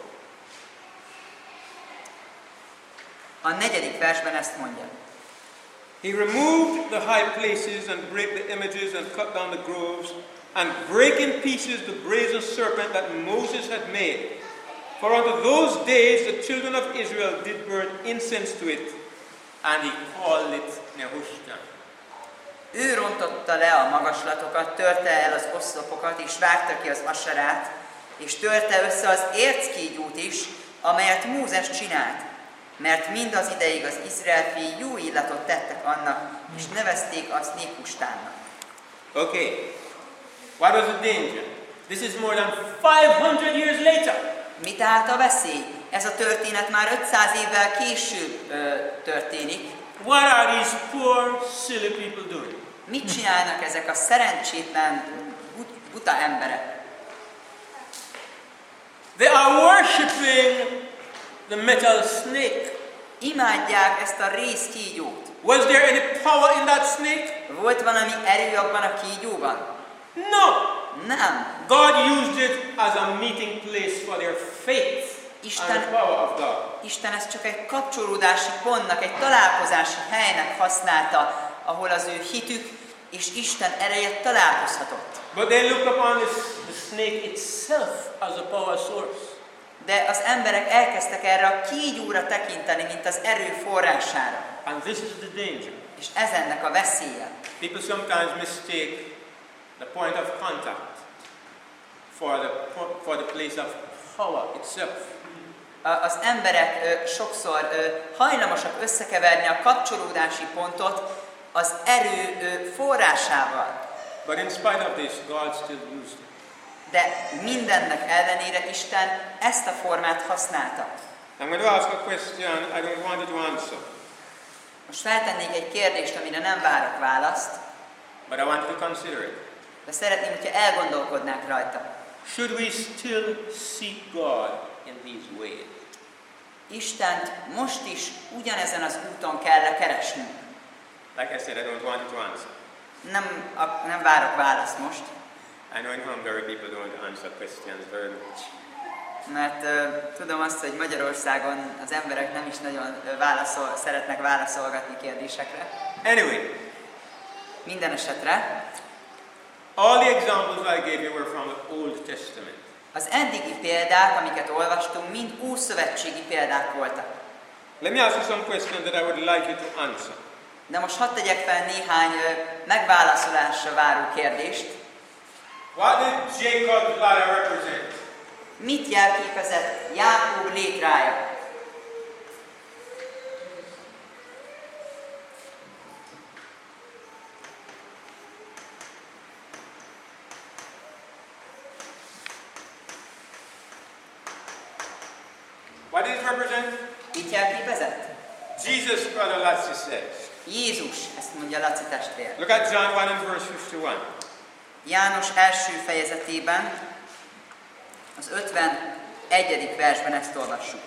Speaker 2: A negyedik versben ezt mondja.
Speaker 1: he removed the high places and brake the images and cut down the groves and break in pieces the brazen serpent that Moses had made. For unto those days the children of Israel did burn incense to it, and he called it Nehushtan.
Speaker 2: Ő rontotta le a magaslatokat, törte el az oszlopokat, és vágta ki az asarát, és törte össze az érckígyót is, amelyet Mózes csinált. Mert mindaz ideig az Izrael fiai jó illatot tettek annak, és nevezték azt Néhustánnak.
Speaker 1: Okay, what was the danger? This is more than five hundred years later.
Speaker 2: Mi tehát a veszély? Ez a történet már ötszáz évvel később ö, történik.
Speaker 1: What are these poor, silly people doing?
Speaker 2: Mit csinálnak ezek a szerencsétlen, but, buta emberek?
Speaker 1: They are worshipping the metal snake.
Speaker 2: Imádják ezt a rézkígyót.
Speaker 1: Was there any power in that snake?
Speaker 2: Volt valami erő abban a kígyóban?
Speaker 1: No.
Speaker 2: Nem.
Speaker 1: God used it as a meeting place for their faith
Speaker 2: Isten,
Speaker 1: and the power of God.
Speaker 2: Isten ezt csak egy kapcsolódási pontnak, egy találkozási helynek használta, ahol az ő hitük és Isten ereje találkozhatott.
Speaker 1: But they looked upon this, the snake itself as a power source.
Speaker 2: De az emberek elkezdtek erre a kígyóra tekinteni, mint az erő forrására.
Speaker 1: And this is the danger.
Speaker 2: És ez ennek a veszélye.
Speaker 1: People sometimes mistake the point of contact for the, for the place of power itself.
Speaker 2: Az emberek ö, sokszor ö, hajlamosak összekeverni a kapcsolódási pontot az erő ö, forrásával.
Speaker 1: But in spite of this, God still used it.
Speaker 2: De mindennek ellenére Isten ezt a formát használta.
Speaker 1: I'm going to ask a question I don't want you to answer.
Speaker 2: Most feltennék egy kérdést, amire nem várok választ,
Speaker 1: But I want you to consider it.
Speaker 2: de szeretném, hogyha elgondolkodnák rajta.
Speaker 1: Should we still seek God in these ways?
Speaker 2: Istent most is ugyanezen az úton kell keresnünk.
Speaker 1: Like I said, I don't want you to answer.
Speaker 2: Nem, a, nem várok választ most,
Speaker 1: I know in Hungary people don't answer questions very much.
Speaker 2: mert uh, tudom azt, hogy Magyarországon az emberek nem is nagyon uh, válaszol, szeretnek válaszolgatni kérdésekre.
Speaker 1: Anyway,
Speaker 2: Minden esetre
Speaker 1: all the examples I gave you were from the Old Testament.
Speaker 2: az eddigi példák, amiket olvastunk, mind ószövetségi példák voltak.
Speaker 1: Let me ask you some questions that I would like you to answer.
Speaker 2: De most hadd tegyek fel néhány uh, megválaszolásra váró kérdést.
Speaker 1: What did Jacob's ladder represent?
Speaker 2: Mit jelképezett Jákob létrája?
Speaker 1: What does it represent?
Speaker 2: Mit jelképezett?
Speaker 1: Jesus, Brother Latsi says.
Speaker 2: Jézus, ezt mondja Laci testvér.
Speaker 1: Look at John one and verse fifty-one.
Speaker 2: János első fejezetében, az ötvenegyedik versben ezt olvassuk.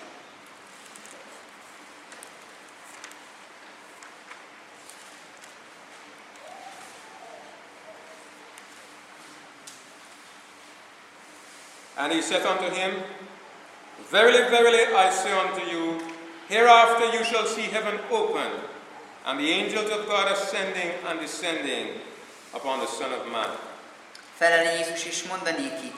Speaker 1: And he said unto him, Verily, verily, I say unto you, hereafter you shall see heaven open, and the angels of God ascending and descending upon the Son of Man.
Speaker 2: Felel Jézus is mondanéki.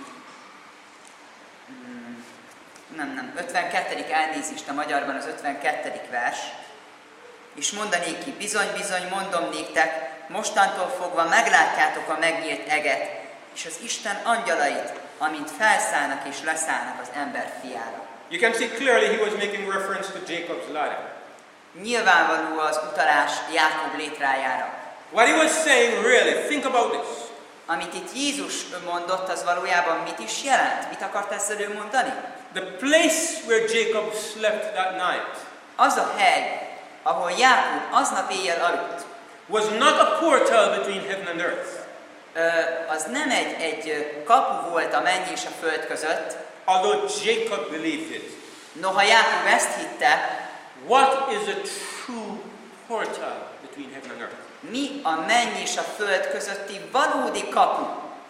Speaker 2: Hmm, nem, nem, ötvenkettedik elnézést a magyarban az ötvenkettedik vers. És mondanéki, bizony, bizony, mondom néktek, mostantól fogva meglátjátok a megnyílt eget, és az Isten angyalait, amint felszállnak és leszállnak az ember fiára.
Speaker 1: You can see clearly he was making reference to Jacob's ladder.
Speaker 2: Nyilvánvaló az utalás Jákob létrájára.
Speaker 1: What he was saying really, think about this.
Speaker 2: Amit itt Jézus mondott, az valójában mit is jelent? Mit akart ezzel ő mondani?
Speaker 1: The place where Jacob slept that night
Speaker 2: Az a hely, ahol Jákob aznap éjjel aludt,
Speaker 1: was not a portal between heaven and earth.
Speaker 2: az nem egy, egy kapu volt a menny és a föld között,
Speaker 1: Although Jacob believed it.
Speaker 2: Noha Jákob ezt hitte,
Speaker 1: What is a true portal between heaven and earth?
Speaker 2: mi a menny és a föld közötti valódi kapu?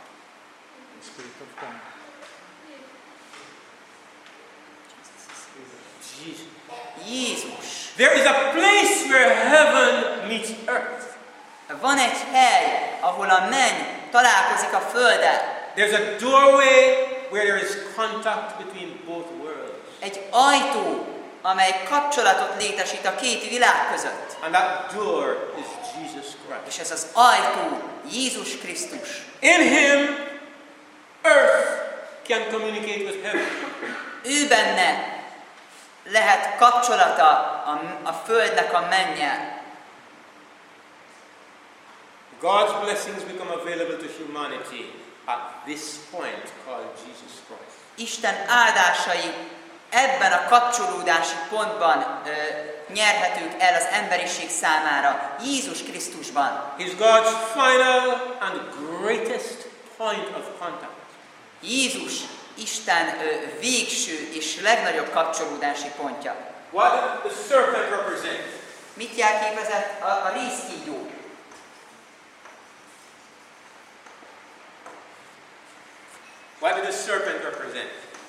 Speaker 1: Jesus.
Speaker 2: Jézus.
Speaker 1: There is a place where heaven meets earth.
Speaker 2: Van egy hely, ahol a menny találkozik a földdel.
Speaker 1: There's a doorway where there is contact between both worlds.
Speaker 2: Egy ajtó, amely kapcsolatot létesít a két világ között.
Speaker 1: And that door is Jesus Christ.
Speaker 2: És ez az ajtó Jézus Krisztus.
Speaker 1: In him, earth can communicate with heaven.
Speaker 2: Ő benne lehet kapcsolata a, a földnek a mennyel.
Speaker 1: God's blessings become available to humanity at this point called Jesus Christ.
Speaker 2: Isten áldásai ebben a kapcsolódási pontban ö, nyerhetők el az emberiség számára, Jézus Krisztusban.
Speaker 1: He's God's final and greatest point of contact.
Speaker 2: Jézus Isten ö, végső és legnagyobb kapcsolódási pontja.
Speaker 1: What did the serpent represent?
Speaker 2: Mit jelképezett a, a rézkígyó?
Speaker 1: What did the serpent represent?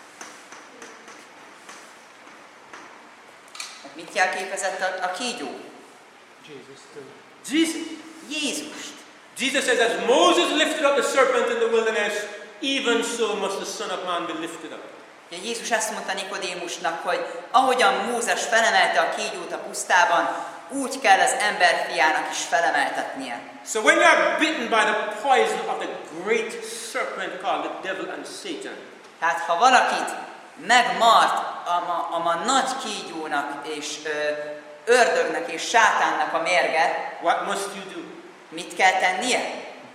Speaker 2: Mit jelképezett a, a kígyó?
Speaker 1: Jesus. Jesus.
Speaker 2: Jézust.
Speaker 1: Jesus says, as Moses lifted up the serpent in the wilderness, even so must the Son of Man be lifted up.
Speaker 2: Jézus azt mondta Nikodémusnak, hogy ahogyan Mózes felemelte a kígyót a pusztában, úgy kell az emberfiának is felemeltetnie.
Speaker 1: So when you are bitten by the poison of the great serpent called the devil and Satan,
Speaker 2: tehát ha valakit megmart a, a, a, a nagy kígyónak és ö, ördögnek és sátánnak a mérge,
Speaker 1: what must you do?
Speaker 2: mit kell tennie?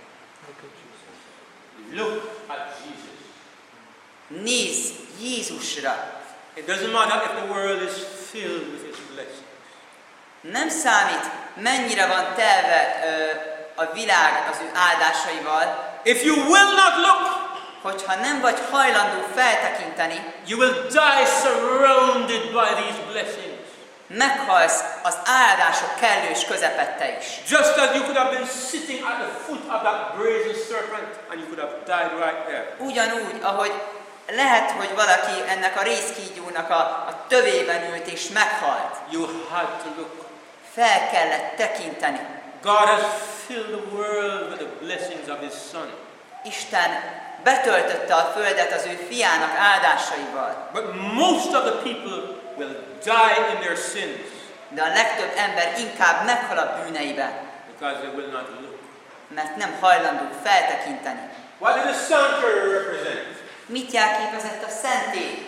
Speaker 1: Look at Jesus.
Speaker 2: Nézz Jézusra.
Speaker 1: It doesn't matter if the world is filled with his blessings.
Speaker 2: Nem számít, mennyire van telve ö, a világ az ő áldásaival.
Speaker 1: If you will not look,
Speaker 2: hogyha nem vagy hajlandó feltekinteni,
Speaker 1: you will die surrounded by these blessings.
Speaker 2: Meghalsz az áldások kellős közepette is.
Speaker 1: Just as you could have been sitting at the foot of that brazen serpent and you could have died right there.
Speaker 2: Ugyanúgy, ahogy lehet, hogy valaki ennek a rézkígyónak a, a tövében ült és meghalt.
Speaker 1: You had to look.
Speaker 2: Fel kellett tekinteni.
Speaker 1: God has filled the world with the blessings of his Son.
Speaker 2: Isten betöltötte a földet az ő fiának áldásaival.
Speaker 1: But most of the people will die in their sins.
Speaker 2: De a legtöbb ember inkább meghal a bűneiben.
Speaker 1: Because they will not look.
Speaker 2: Mert nem hajlandók feltekinteni.
Speaker 1: What did the sanctuary represent?
Speaker 2: Mit jelképezett a szentély?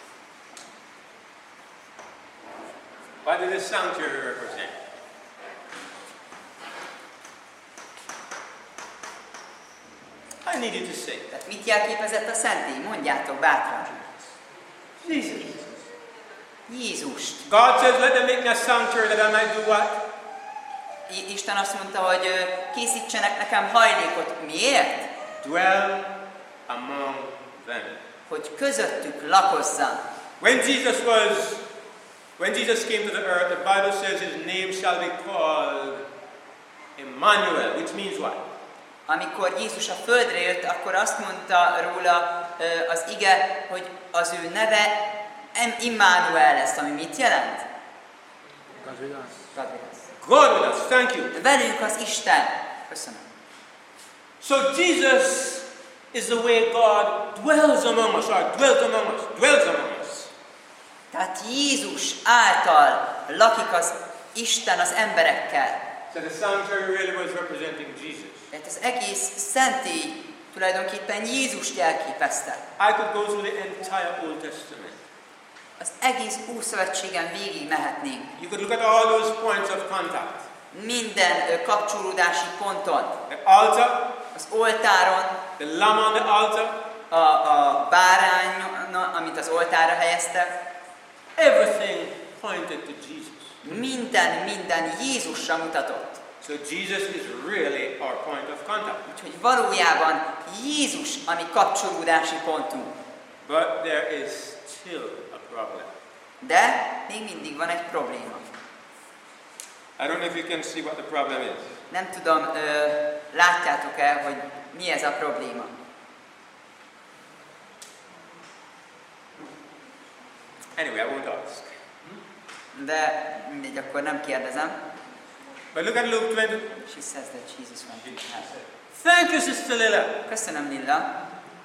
Speaker 1: What did the sanctuary represent? I need you to say.
Speaker 2: Tehát mit jelképezett a szentély? Mondjátok bátran.
Speaker 1: Jesus.
Speaker 2: Jézust.
Speaker 1: God says, let them make me a sanctuary that I might do what?
Speaker 2: I- Isten azt mondta, hogy ö, készítsenek nekem hajlékot. Miért?
Speaker 1: Dwell among them.
Speaker 2: Hogy közöttük lakozzam.
Speaker 1: When Jesus was, when Jesus came to the earth, the Bible says his name shall be called Emmanuel, which means what?
Speaker 2: Amikor Jézus a földre jött, akkor azt mondta róla ö, az ige, hogy az ő neve Em- Immanuel lesz, ami mit jelent? God with us.
Speaker 1: God with us, thank you.
Speaker 2: Velünk az Isten. Köszönöm.
Speaker 1: So Jesus is the way God dwells among us, or dwells among us, dwells among us.
Speaker 2: Tehát Jézus által lakik az Isten az emberekkel.
Speaker 1: So the sanctuary really was representing Jesus.
Speaker 2: Tehát az egész szentély tulajdonképpen Jézust jelképezte.
Speaker 1: I could go through the entire Old Testament.
Speaker 2: Az egész Ószövetségen végig mehetnénk.
Speaker 1: You could look at all those points of contact.
Speaker 2: Minden ö, kapcsolódási ponton.
Speaker 1: The altar,
Speaker 2: Az oltáron,
Speaker 1: the lamb on the altar,
Speaker 2: a, a bárány, amit az oltárra helyeztek.
Speaker 1: everything pointed to Jesus.
Speaker 2: Minden, minden Jézusra mutatott.
Speaker 1: So Jesus is really our point of contact.
Speaker 2: Úgyhogy valójában Jézus a mi kapcsolódási pontunk.
Speaker 1: But there is still a problem.
Speaker 2: De még mindig van egy probléma.
Speaker 1: I don't know if you can see what the problem is.
Speaker 2: Nem tudom, ö, látjátok-e, hogy mi ez a probléma?
Speaker 1: Anyway, I won't ask.
Speaker 2: De mindegy, akkor nem kérdezem.
Speaker 1: But look at Luke twenty.
Speaker 2: She says that Jesus went to heaven.
Speaker 1: Thank you, Sister Lila.
Speaker 2: Köszönöm, Lilla.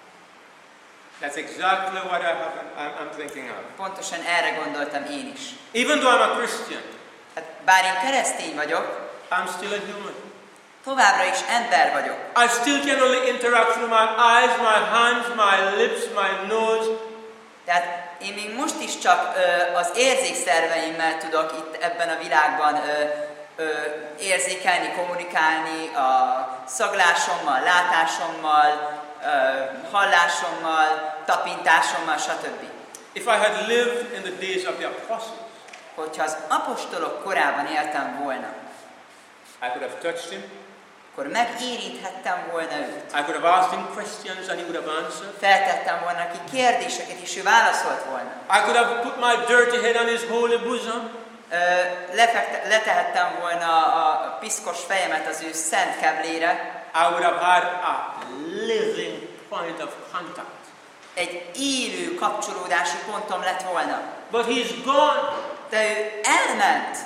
Speaker 1: That's exactly what I have, I'm, I'm thinking of.
Speaker 2: Pontosan erre gondoltam én is.
Speaker 1: Even though I'm a Christian,
Speaker 2: Hát bár én keresztény vagyok,
Speaker 1: I'm still a human.
Speaker 2: továbbra is ember vagyok.
Speaker 1: I still can only interact through my eyes, my hands, my lips, my nose.
Speaker 2: Tehát én még most is csak ö, az érzékszerveimmel tudok itt ebben a világban ö, ö, érzékelni, kommunikálni, a szaglásommal, látásommal, ö, hallásommal, tapintásommal, stb.
Speaker 1: If I had lived in the days of the apostles,
Speaker 2: Hogyha az apostolok korában éltem volna,
Speaker 1: I could have touched him.
Speaker 2: akkor megérinthettem volna őt.
Speaker 1: I could have asked him questions and he would have answered.
Speaker 2: Feltettem volna neki kérdéseket, és ő válaszolt volna.
Speaker 1: I could have put my dirty head on his holy bosom.
Speaker 2: Ö, lefekte, letehettem volna a piszkos fejemet az ő szent keblére.
Speaker 1: I would have had a living point of contact.
Speaker 2: Egy élő kapcsolódási pontom lett volna.
Speaker 1: But he's gone,
Speaker 2: De ő elment,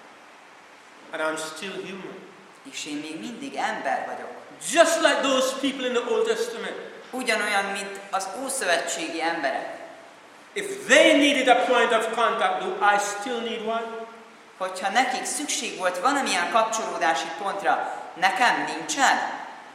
Speaker 1: and I'm still human.
Speaker 2: és én még mindig ember vagyok.
Speaker 1: Just like those people in the Old Testament.
Speaker 2: Ugyanolyan, mint az ószövetségi emberek.
Speaker 1: If they needed a point of contact, do I still need one?
Speaker 2: Hogyha nekik szükség volt valamilyen kapcsolódási pontra, nekem nincsen?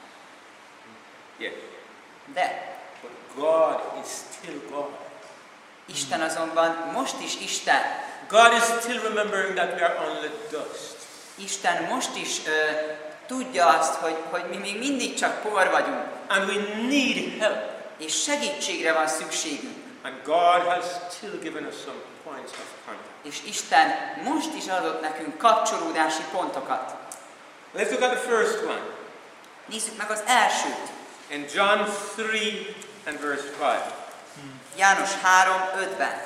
Speaker 1: Yes.
Speaker 2: De
Speaker 1: But God is still God.
Speaker 2: Isten azonban most is Isten.
Speaker 1: God is still remembering that we are only dust.
Speaker 2: Isten most is ö, tudja azt, hogy, hogy mi még mindig csak por vagyunk,
Speaker 1: And we need help.
Speaker 2: és segítségre van szükségünk.
Speaker 1: And God has still given us some points of contact.
Speaker 2: És Isten most is adott nekünk kapcsolódási pontokat.
Speaker 1: Let's look at the first one.
Speaker 2: Nézzük meg az elsőt.
Speaker 1: In John three and verse five.
Speaker 2: János három ötben.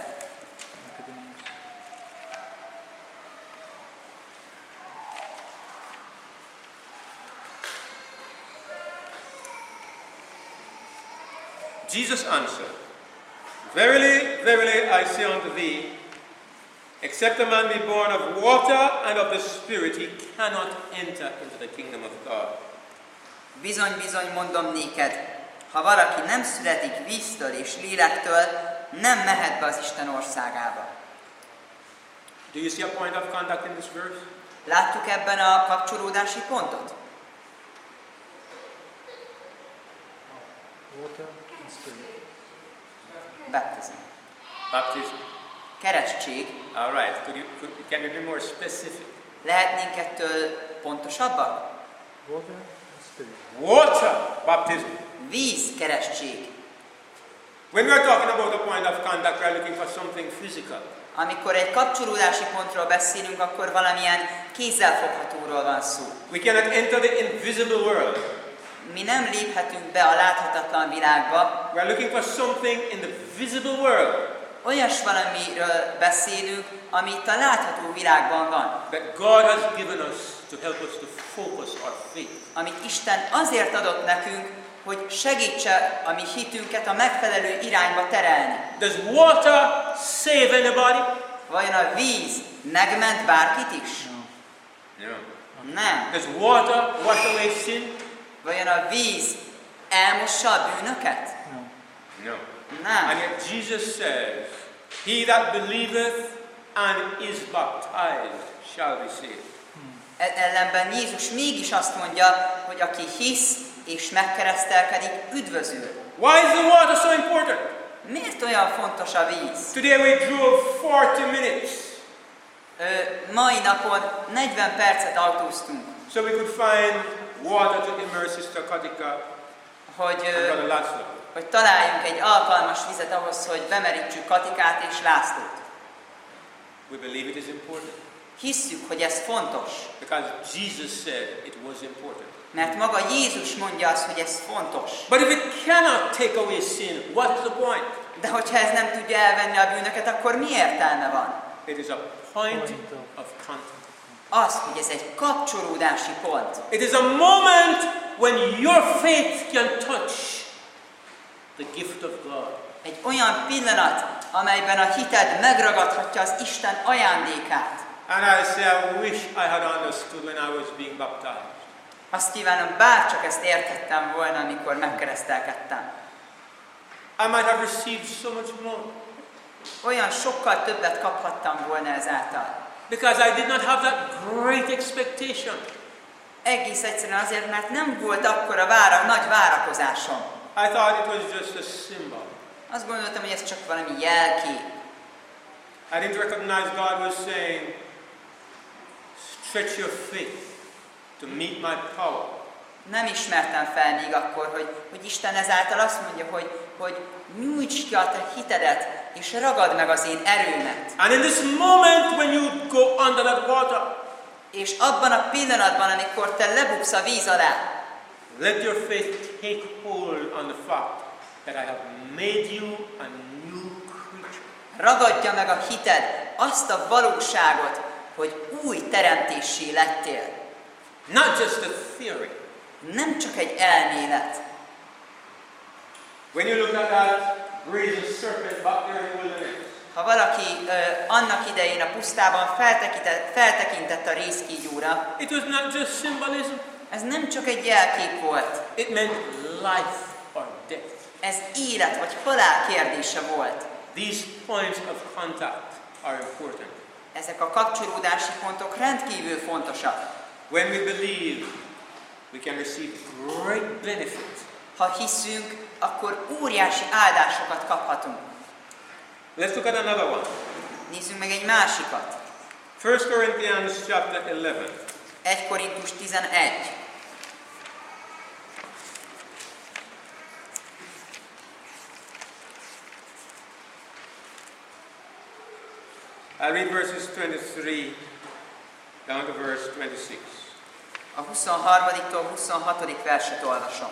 Speaker 1: Jesus answered, Verily, verily, I say unto thee, except a man be born of water and of the Spirit, he cannot enter into the kingdom of God.
Speaker 2: Bizony, bizony mondom néked, ha valaki nem születik víztől és lélektől, nem mehet be az Isten országába.
Speaker 1: Do you see a point of contact in this verse?
Speaker 2: Láttuk ebben a kapcsolódási pontot?
Speaker 3: Water and spirit.
Speaker 2: Baptism.
Speaker 1: Baptism.
Speaker 2: Keresztség.
Speaker 1: All right. Could you, could, can you be more specific?
Speaker 2: Lehetnénk ettől pontosabbak?
Speaker 3: Water and spirit.
Speaker 1: Water baptism.
Speaker 2: Víz keresztség.
Speaker 1: When we are talking about a point of contact, we are looking for something physical.
Speaker 2: Amikor egy kapcsolódási pontról beszélünk, akkor valamilyen kézzelfoghatóról van szó.
Speaker 1: We cannot enter the invisible world.
Speaker 2: Mi nem léphetünk be a láthatatlan világba.
Speaker 1: We are looking for something in the visible world.
Speaker 2: Olyas valamiről beszélünk, ami itt a látható világban van.
Speaker 1: That God has given us to help us to focus our faith.
Speaker 2: Amit Isten azért adott nekünk, hogy segítse a mi hitünket a megfelelő irányba terelni.
Speaker 1: Does water save anybody?
Speaker 2: Vajon a víz megment bárkit is?
Speaker 1: No.
Speaker 2: Nem.
Speaker 1: Does water wash away sin?
Speaker 2: Vajon a víz elmossa a bűnöket?
Speaker 1: No.
Speaker 2: Nem.
Speaker 1: And yet Jesus says, he that believeth and is baptized shall be saved.
Speaker 2: E- ellenben Jézus mégis azt mondja, hogy aki hisz és megkeresztelkedik, üdvözül.
Speaker 1: Why is the water so important?
Speaker 2: Miért olyan fontos a víz?
Speaker 1: Today we drove forty minutes
Speaker 2: Ö, mai napon negyven percet autóztunk,
Speaker 1: so we could find water to immerse Sister Katika
Speaker 2: hogy,
Speaker 1: and
Speaker 2: ö,
Speaker 1: Brother Laszlo.
Speaker 2: hogy találjunk egy alkalmas vizet ahhoz, hogy bemerítsük Katikát és Lászlót.
Speaker 1: We believe it is important
Speaker 2: Hisszük, hogy ez fontos,
Speaker 1: because Jesus said it was important.
Speaker 2: mert maga Jézus mondja azt, hogy ez fontos.
Speaker 1: But if it cannot take away sin, what is the point?
Speaker 2: De hogyha ez nem tudja elvenni a bűnöket, akkor mi értelme van?
Speaker 1: It is a point of contact.
Speaker 2: Az, hogy ez egy kapcsolódási pont.
Speaker 1: It is a moment when your faith can touch the gift of God.
Speaker 2: Egy olyan pillanat, amelyben a hited megragadhatja az Isten ajándékát.
Speaker 1: And I say, I wish I had understood when I was being baptized.
Speaker 2: Azt kívánom, bárcsak ezt értettem volna, amikor megkeresztelkedtem.
Speaker 1: I might have received so much more.
Speaker 2: Olyan sokkal többet kaphattam volna ezáltal.
Speaker 1: Because I did not have that great expectation.
Speaker 2: Egész egyszerűen azért, mert nem volt akkora vára, nagy várakozásom.
Speaker 1: I thought it was just a symbol.
Speaker 2: Azt gondoltam, hogy ez csak valami jelkép.
Speaker 1: I didn't recognize God was saying, stretch your faith to meet my power.
Speaker 2: Nem ismertem fel még akkor, hogy, hogy Isten ezáltal azt mondja, hogy, hogy nyújts ki a te hitedet, és ragad meg az én erőmet.
Speaker 1: And in this moment when you go under that water,
Speaker 2: És abban a pillanatban, amikor te lebuksz a víz alá,
Speaker 1: let your faith take hold on the fact that I have made you a new creature.
Speaker 2: ragadja meg a hited azt a valóságot, hogy új teremtéssé lettél.
Speaker 1: Not just a theory.
Speaker 2: Nem csak egy elmélet.
Speaker 1: When you look at that brazen serpent back there in the wilderness,
Speaker 2: Ha valaki ö, annak idején a pusztában feltekintett, feltekintett a rézkígyóra,
Speaker 1: it was not just symbolism.
Speaker 2: ez nem csak egy jelkép volt,
Speaker 1: It meant life or death.
Speaker 2: ez élet vagy halál kérdése volt.
Speaker 1: These points of contact are important.
Speaker 2: Ezek a kapcsolódási pontok rendkívül fontosak.
Speaker 1: When we believe, we can receive great benefit.
Speaker 2: Ha hiszünk, akkor óriási áldásokat kaphatunk.
Speaker 1: Let's look at another one.
Speaker 2: Nézzünk meg egy másikat.
Speaker 1: First Corinthians chapter eleven.
Speaker 2: egy Korintus tizenegy.
Speaker 1: I read verses twenty-three down to verse twenty-six.
Speaker 2: A huszonharmadiktól huszonhatodik verset olvasom.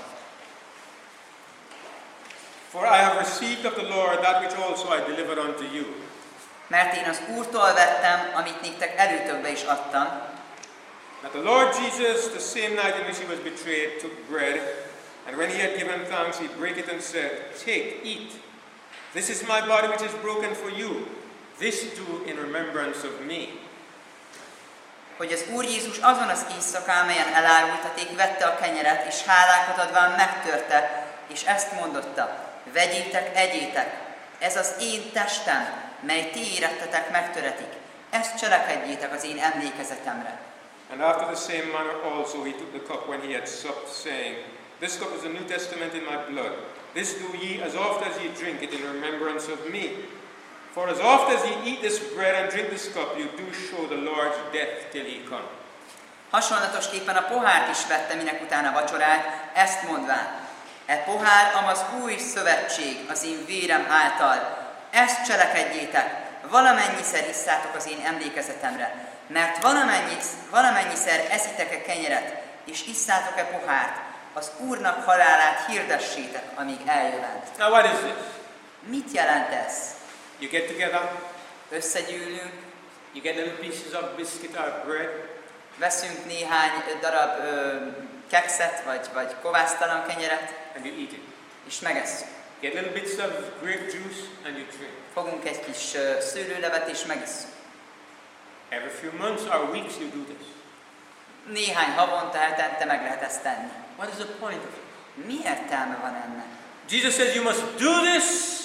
Speaker 1: For I have received of the Lord that which also I delivered unto you.
Speaker 2: Mert én az Úrtól vettem, amit néktek előtökbe is adtam,
Speaker 1: That the Lord Jesus, the same night in which he was betrayed, took bread, and when he had given thanks, he brake it and said, Take, eat. This is my body which is broken for you. This do in remembrance of me.
Speaker 2: hogy az Úr Jézus azon az éjszakán, melyen elárultaték, vette a kenyeret, és hálákat adván megtörte, és ezt mondotta, vegyétek, egyétek, ez az én testem, mely ti érettetek megtöretik. Ezt cselekedjétek az én emlékezetemre.
Speaker 1: And after the same manner also he took the cup when he had supped, saying, This cup is the New Testament in my blood. This do ye as oft as ye drink it in remembrance of me. For as oft as ye eat this bread and drink this cup, you do show the Lord's death till he come.
Speaker 2: Hasonlatosképpen a pohárt is vette, minek utána vacsorát, ezt mondván, e pohár, amaz új szövetség az én vérem által. Ezt cselekedjétek, valamennyiszer isszátok az én emlékezetemre, mert valamennyi, valamennyiszer eszitek-e kenyeret, és isszátok-e pohárt, az Úrnak halálát hirdessétek, amíg eljövend.
Speaker 1: Now what is this?
Speaker 2: Mit jelent ez?
Speaker 1: You get together,
Speaker 2: Összegyűlünk,
Speaker 1: you get little pieces of biscuit or bread,
Speaker 2: veszünk néhány darab ö, kekszet, vagy, vagy kovásztalan kenyeret,
Speaker 1: and you eat it.
Speaker 2: és megesszük.
Speaker 1: Get little bits of grape juice and you drink.
Speaker 2: Fogunk egy kis ö, szőlőlevet, és megisszuk.
Speaker 1: Every few months or weeks you do this.
Speaker 2: Néhány havonta, hetente meg lehet ezt tenni.
Speaker 1: What is the point of it?
Speaker 2: Mi értelme van ennek?
Speaker 1: Jesus says you must do this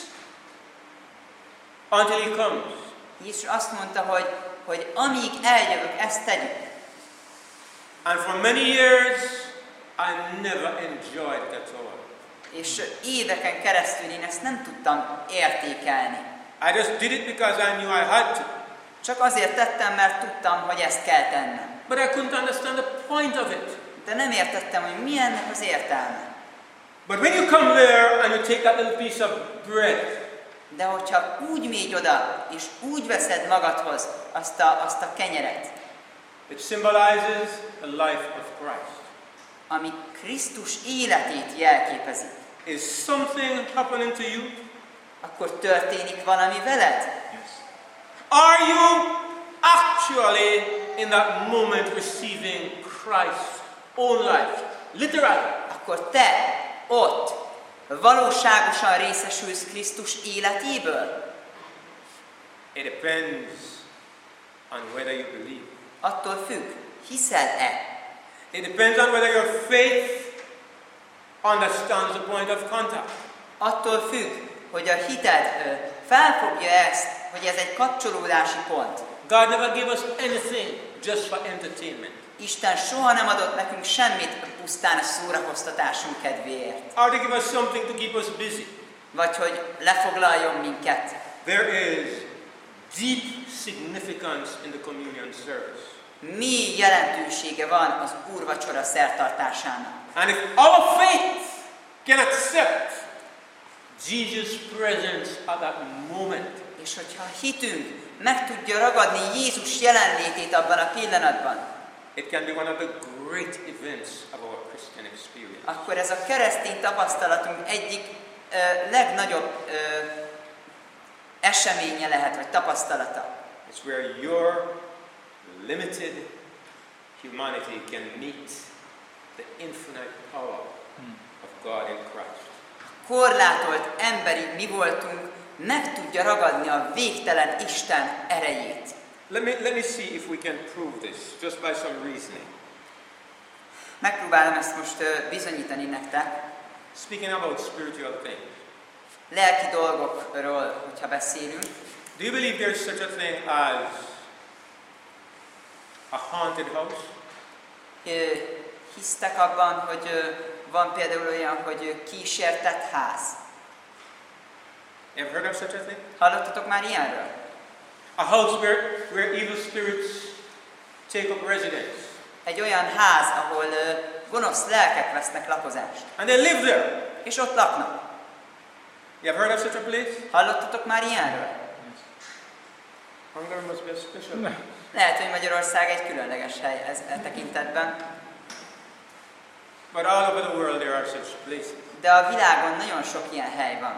Speaker 1: until he comes.
Speaker 2: Jézus azt mondta, hogy, hogy amíg eljövök, ezt tegyük.
Speaker 1: And for many years I never enjoyed it at all.
Speaker 2: És éveken keresztül én ezt nem tudtam értékelni.
Speaker 1: I just did it because I knew I had to.
Speaker 2: Csak azért tettem, mert tudtam, hogy ezt kell tennem.
Speaker 1: But I couldn't understand the point of it.
Speaker 2: De nem értettem, hogy mi ennek az értelme.
Speaker 1: But when you come there and you take that little piece of bread,
Speaker 2: De hogyha úgy mégy oda, és úgy veszed magadhoz azt a, azt a kenyeret,
Speaker 1: it symbolizes the life of Christ.
Speaker 2: ami Krisztus életét jelképezi,
Speaker 1: Is something happening to you?
Speaker 2: akkor történik valami veled?
Speaker 3: Yes.
Speaker 1: Are you actually in that moment receiving Christ's own life? Literally.
Speaker 2: Akkor te ott valóságosan részesülsz Krisztus életéből?
Speaker 1: It depends on whether you believe.
Speaker 2: Attól függ, hiszel-e?
Speaker 1: It depends on whether your faith understands the point of contact.
Speaker 2: Attól függ, hogy a hited ö, felfogja ezt, hogy ez egy kapcsolódási pont.
Speaker 1: God never gave us anything just for entertainment.
Speaker 2: Isten soha nem adott nekünk semmit pusztán a szórakoztatásunk kedvéért.
Speaker 1: Or to give us something to keep us busy.
Speaker 2: Vagy hogy lefoglaljon minket.
Speaker 1: There is deep significance in the communion service.
Speaker 2: Mi jelentősége van az úrvacsora szertartásának.
Speaker 1: And if our faith can accept Jesus' presence at that moment,
Speaker 2: És hogyha a hitünk meg tudja ragadni Jézus jelenlétét abban a pillanatban,
Speaker 1: it can be one of the great events of our Christian experience.
Speaker 2: akkor ez a keresztény tapasztalatunk egyik ö, legnagyobb ö, eseménye lehet, vagy tapasztalata.
Speaker 1: It's where your limited humanity can meet the infinite power of God in Christ.
Speaker 2: Korlátolt emberi mi voltunk, meg tudja ragadni a végtelen Isten erejét.
Speaker 1: Let me, let me see if we can prove this just by some reasoning.
Speaker 2: Megpróbálom ezt most ö, bizonyítani nektek.
Speaker 1: Speaking about spiritual things,
Speaker 2: Lelki dolgokról, hogyha beszélünk.
Speaker 1: do you believe there's such a thing as a haunted house?
Speaker 2: Ö, hisztek abban, hogy ö, van például olyan, hogy ö, kísértett ház.
Speaker 1: Ever heard of such a thing?
Speaker 2: Hallottatok már ilyenről?
Speaker 1: A house where, where evil spirits take up residence.
Speaker 2: Egy olyan ház, ahol ö, gonosz lelkek vesznek lakozást.
Speaker 1: And they live there.
Speaker 2: És ott laknak.
Speaker 1: You have heard of such a place?
Speaker 2: Hallottatok már ilyenről?
Speaker 1: Hungary must be a special place.
Speaker 2: Lehet, hogy Magyarország egy különleges hely ez e tekintetben.
Speaker 1: But all over the world there are such places.
Speaker 2: De a világon nagyon sok ilyen hely van.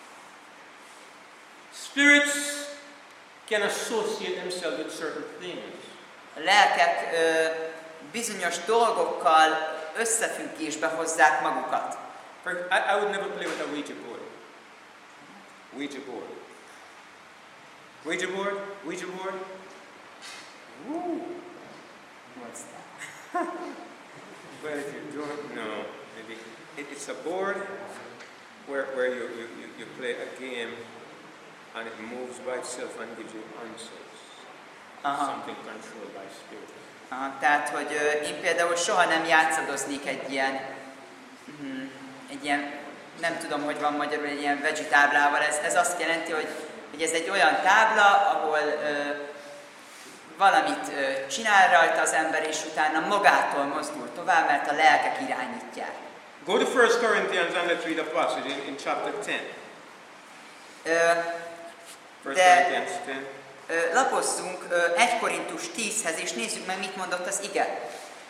Speaker 1: Spirits can associate themselves with certain things.
Speaker 2: A lelkek ö, bizonyos dolgokkal összefüggésbe hozzák magukat.
Speaker 1: For, I, I would never play with a Ouija board. Ouija board. Ouija board? Ouija board? Woo!
Speaker 2: What's that?
Speaker 1: But if you don't know, maybe it, it's a board where, where you, you, you, you play a game and it moves by itself and gives you answers.
Speaker 2: Aha.
Speaker 1: Something controlled by spirit.
Speaker 2: Aha, tehát, hogy ö, én például soha nem játszadoznék egy ilyen, mm, egy ilyen, nem tudom, hogy van magyarul, egy ilyen veggie táblával. Ez, ez azt jelenti, hogy, hogy ez egy olyan tábla, ahol ö, valamit ö, csinál rajta az ember, és utána magától mozdul tovább, mert a lelkek irányítják.
Speaker 1: Go to First Corinthians and let's read a passage in, in chapter ten.
Speaker 2: Ö,
Speaker 1: First
Speaker 2: De-
Speaker 1: Corinthians ten.
Speaker 2: Ö, Lapozzunk ö, egy Korintus tízhez, és nézzük meg, mit mondott az ige.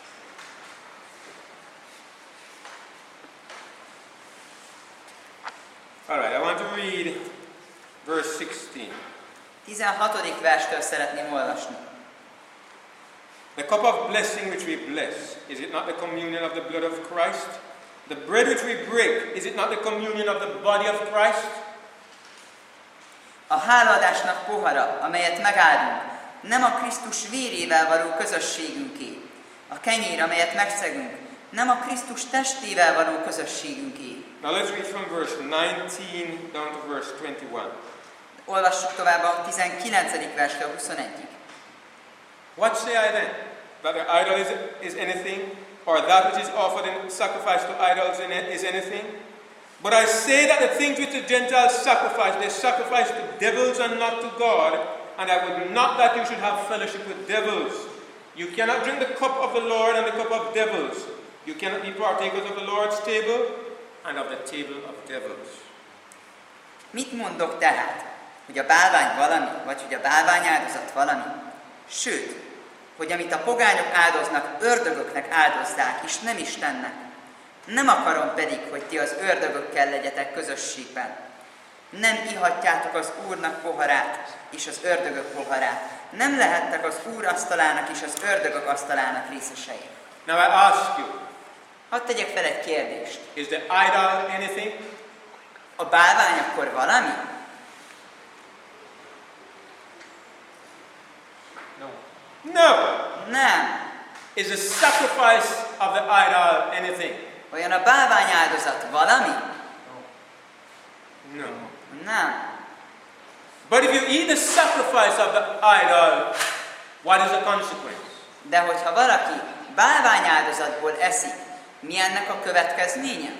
Speaker 1: All right, I want to read verse sixteen.
Speaker 2: tizenhatodik verstől szeretném olvasni.
Speaker 1: The cup of blessing which we bless, is it not the communion of the blood of Christ? The bread which we break, is it not the communion of the body of Christ?
Speaker 2: A hálaadásnak pohara, amelyet megáldunk, nem a Krisztus vérével való közösségünké. A kenyér, amelyet megszegünk, nem a Krisztus testével való közösségünké.
Speaker 1: Now let's read from verse nineteen down to verse twenty-one.
Speaker 2: Olvassuk tovább a tizenkilencedik verstől a huszonegyig.
Speaker 1: What say I then? That the idol is, is anything, or that which is offered in sacrifice to idols is anything? But I say that the things which the Gentiles sacrifice, they sacrifice to devils and not to God, and I would not that you should have fellowship with devils. You cannot drink the cup of the Lord and the cup of devils. You cannot be partakers of the Lord's table and of the table of devils.
Speaker 2: Mit mondok tehát? Hogy a bálvány valami, vagy hogy a bálványáldozat valami? Sőt, hogy amit a pogányok áldoznak, ördögöknek áldozzák, és nem Istennek. Nem akarom pedig, hogy ti az ördögökkel legyetek közösségben. Nem ihatjátok az Úrnak poharát, és az ördögök poharát. Nem lehettek az Úr asztalának, és az ördögök asztalának részesei.
Speaker 1: Now I ask you,
Speaker 2: Hadd tegyek fel egy kérdést.
Speaker 1: is the idol anything?
Speaker 2: A bálvány akkor valami?
Speaker 1: No. No.
Speaker 2: Nem.
Speaker 1: Is the sacrifice of the idol anything?
Speaker 2: Olyan a bálvány áldozat valami?
Speaker 1: No.
Speaker 2: Nem.
Speaker 1: But if you eat the sacrifice of the idol, what is the consequence?
Speaker 2: De hogyha valaki bálványáldozatból eszik, mi ennek a következménye?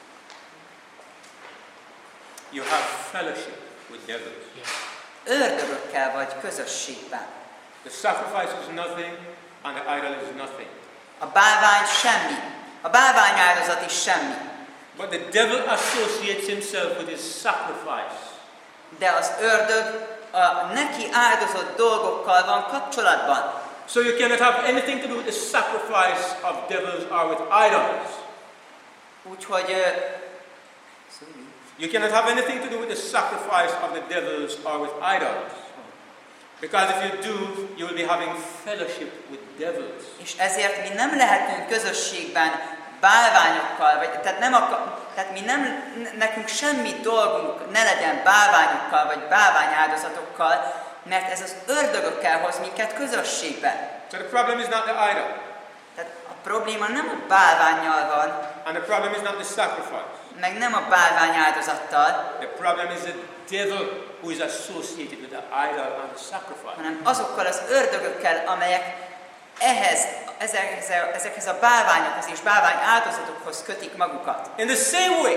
Speaker 1: You have fellowship with devils.
Speaker 2: Ördögökkel vagy közösségben.
Speaker 1: The sacrifice is nothing and the idol is nothing.
Speaker 2: A bálvány semmi. A bálványáldozat is semmi.
Speaker 1: But the devil associates himself with his sacrifice.
Speaker 2: De az ördög a neki áldozott dolgokkal van kapcsolatban.
Speaker 1: So you cannot have anything to do with the sacrifice of devils or with idols.
Speaker 2: Úgyhogy ö,
Speaker 1: You cannot have anything to do with the sacrifice of the devils or with idols. Because if you do, you will be having fellowship with devils.
Speaker 2: és ezért mi nem lehetünk közösségben bálványokkal, vagy, tehát, nem akar, tehát mi nem, nekünk semmi dolgunk ne legyen bálványokkal, vagy bálványáldozatokkal, mert ez az ördögökkel hoz minket közösségbe.
Speaker 1: So the problem is not the idol.
Speaker 2: Tehát a probléma nem a bálvánnyal van,
Speaker 1: And the problem is not the sacrifice.
Speaker 2: meg nem a bálványáldozattal,
Speaker 1: The problem is the devil who is associated with the idol and the sacrifice.
Speaker 2: hanem azokkal az ördögökkel, amelyek ehhez, ezekhez, ezekhez a bálványokhoz és bálvány áldozatokhoz kötik magukat.
Speaker 1: In the same way,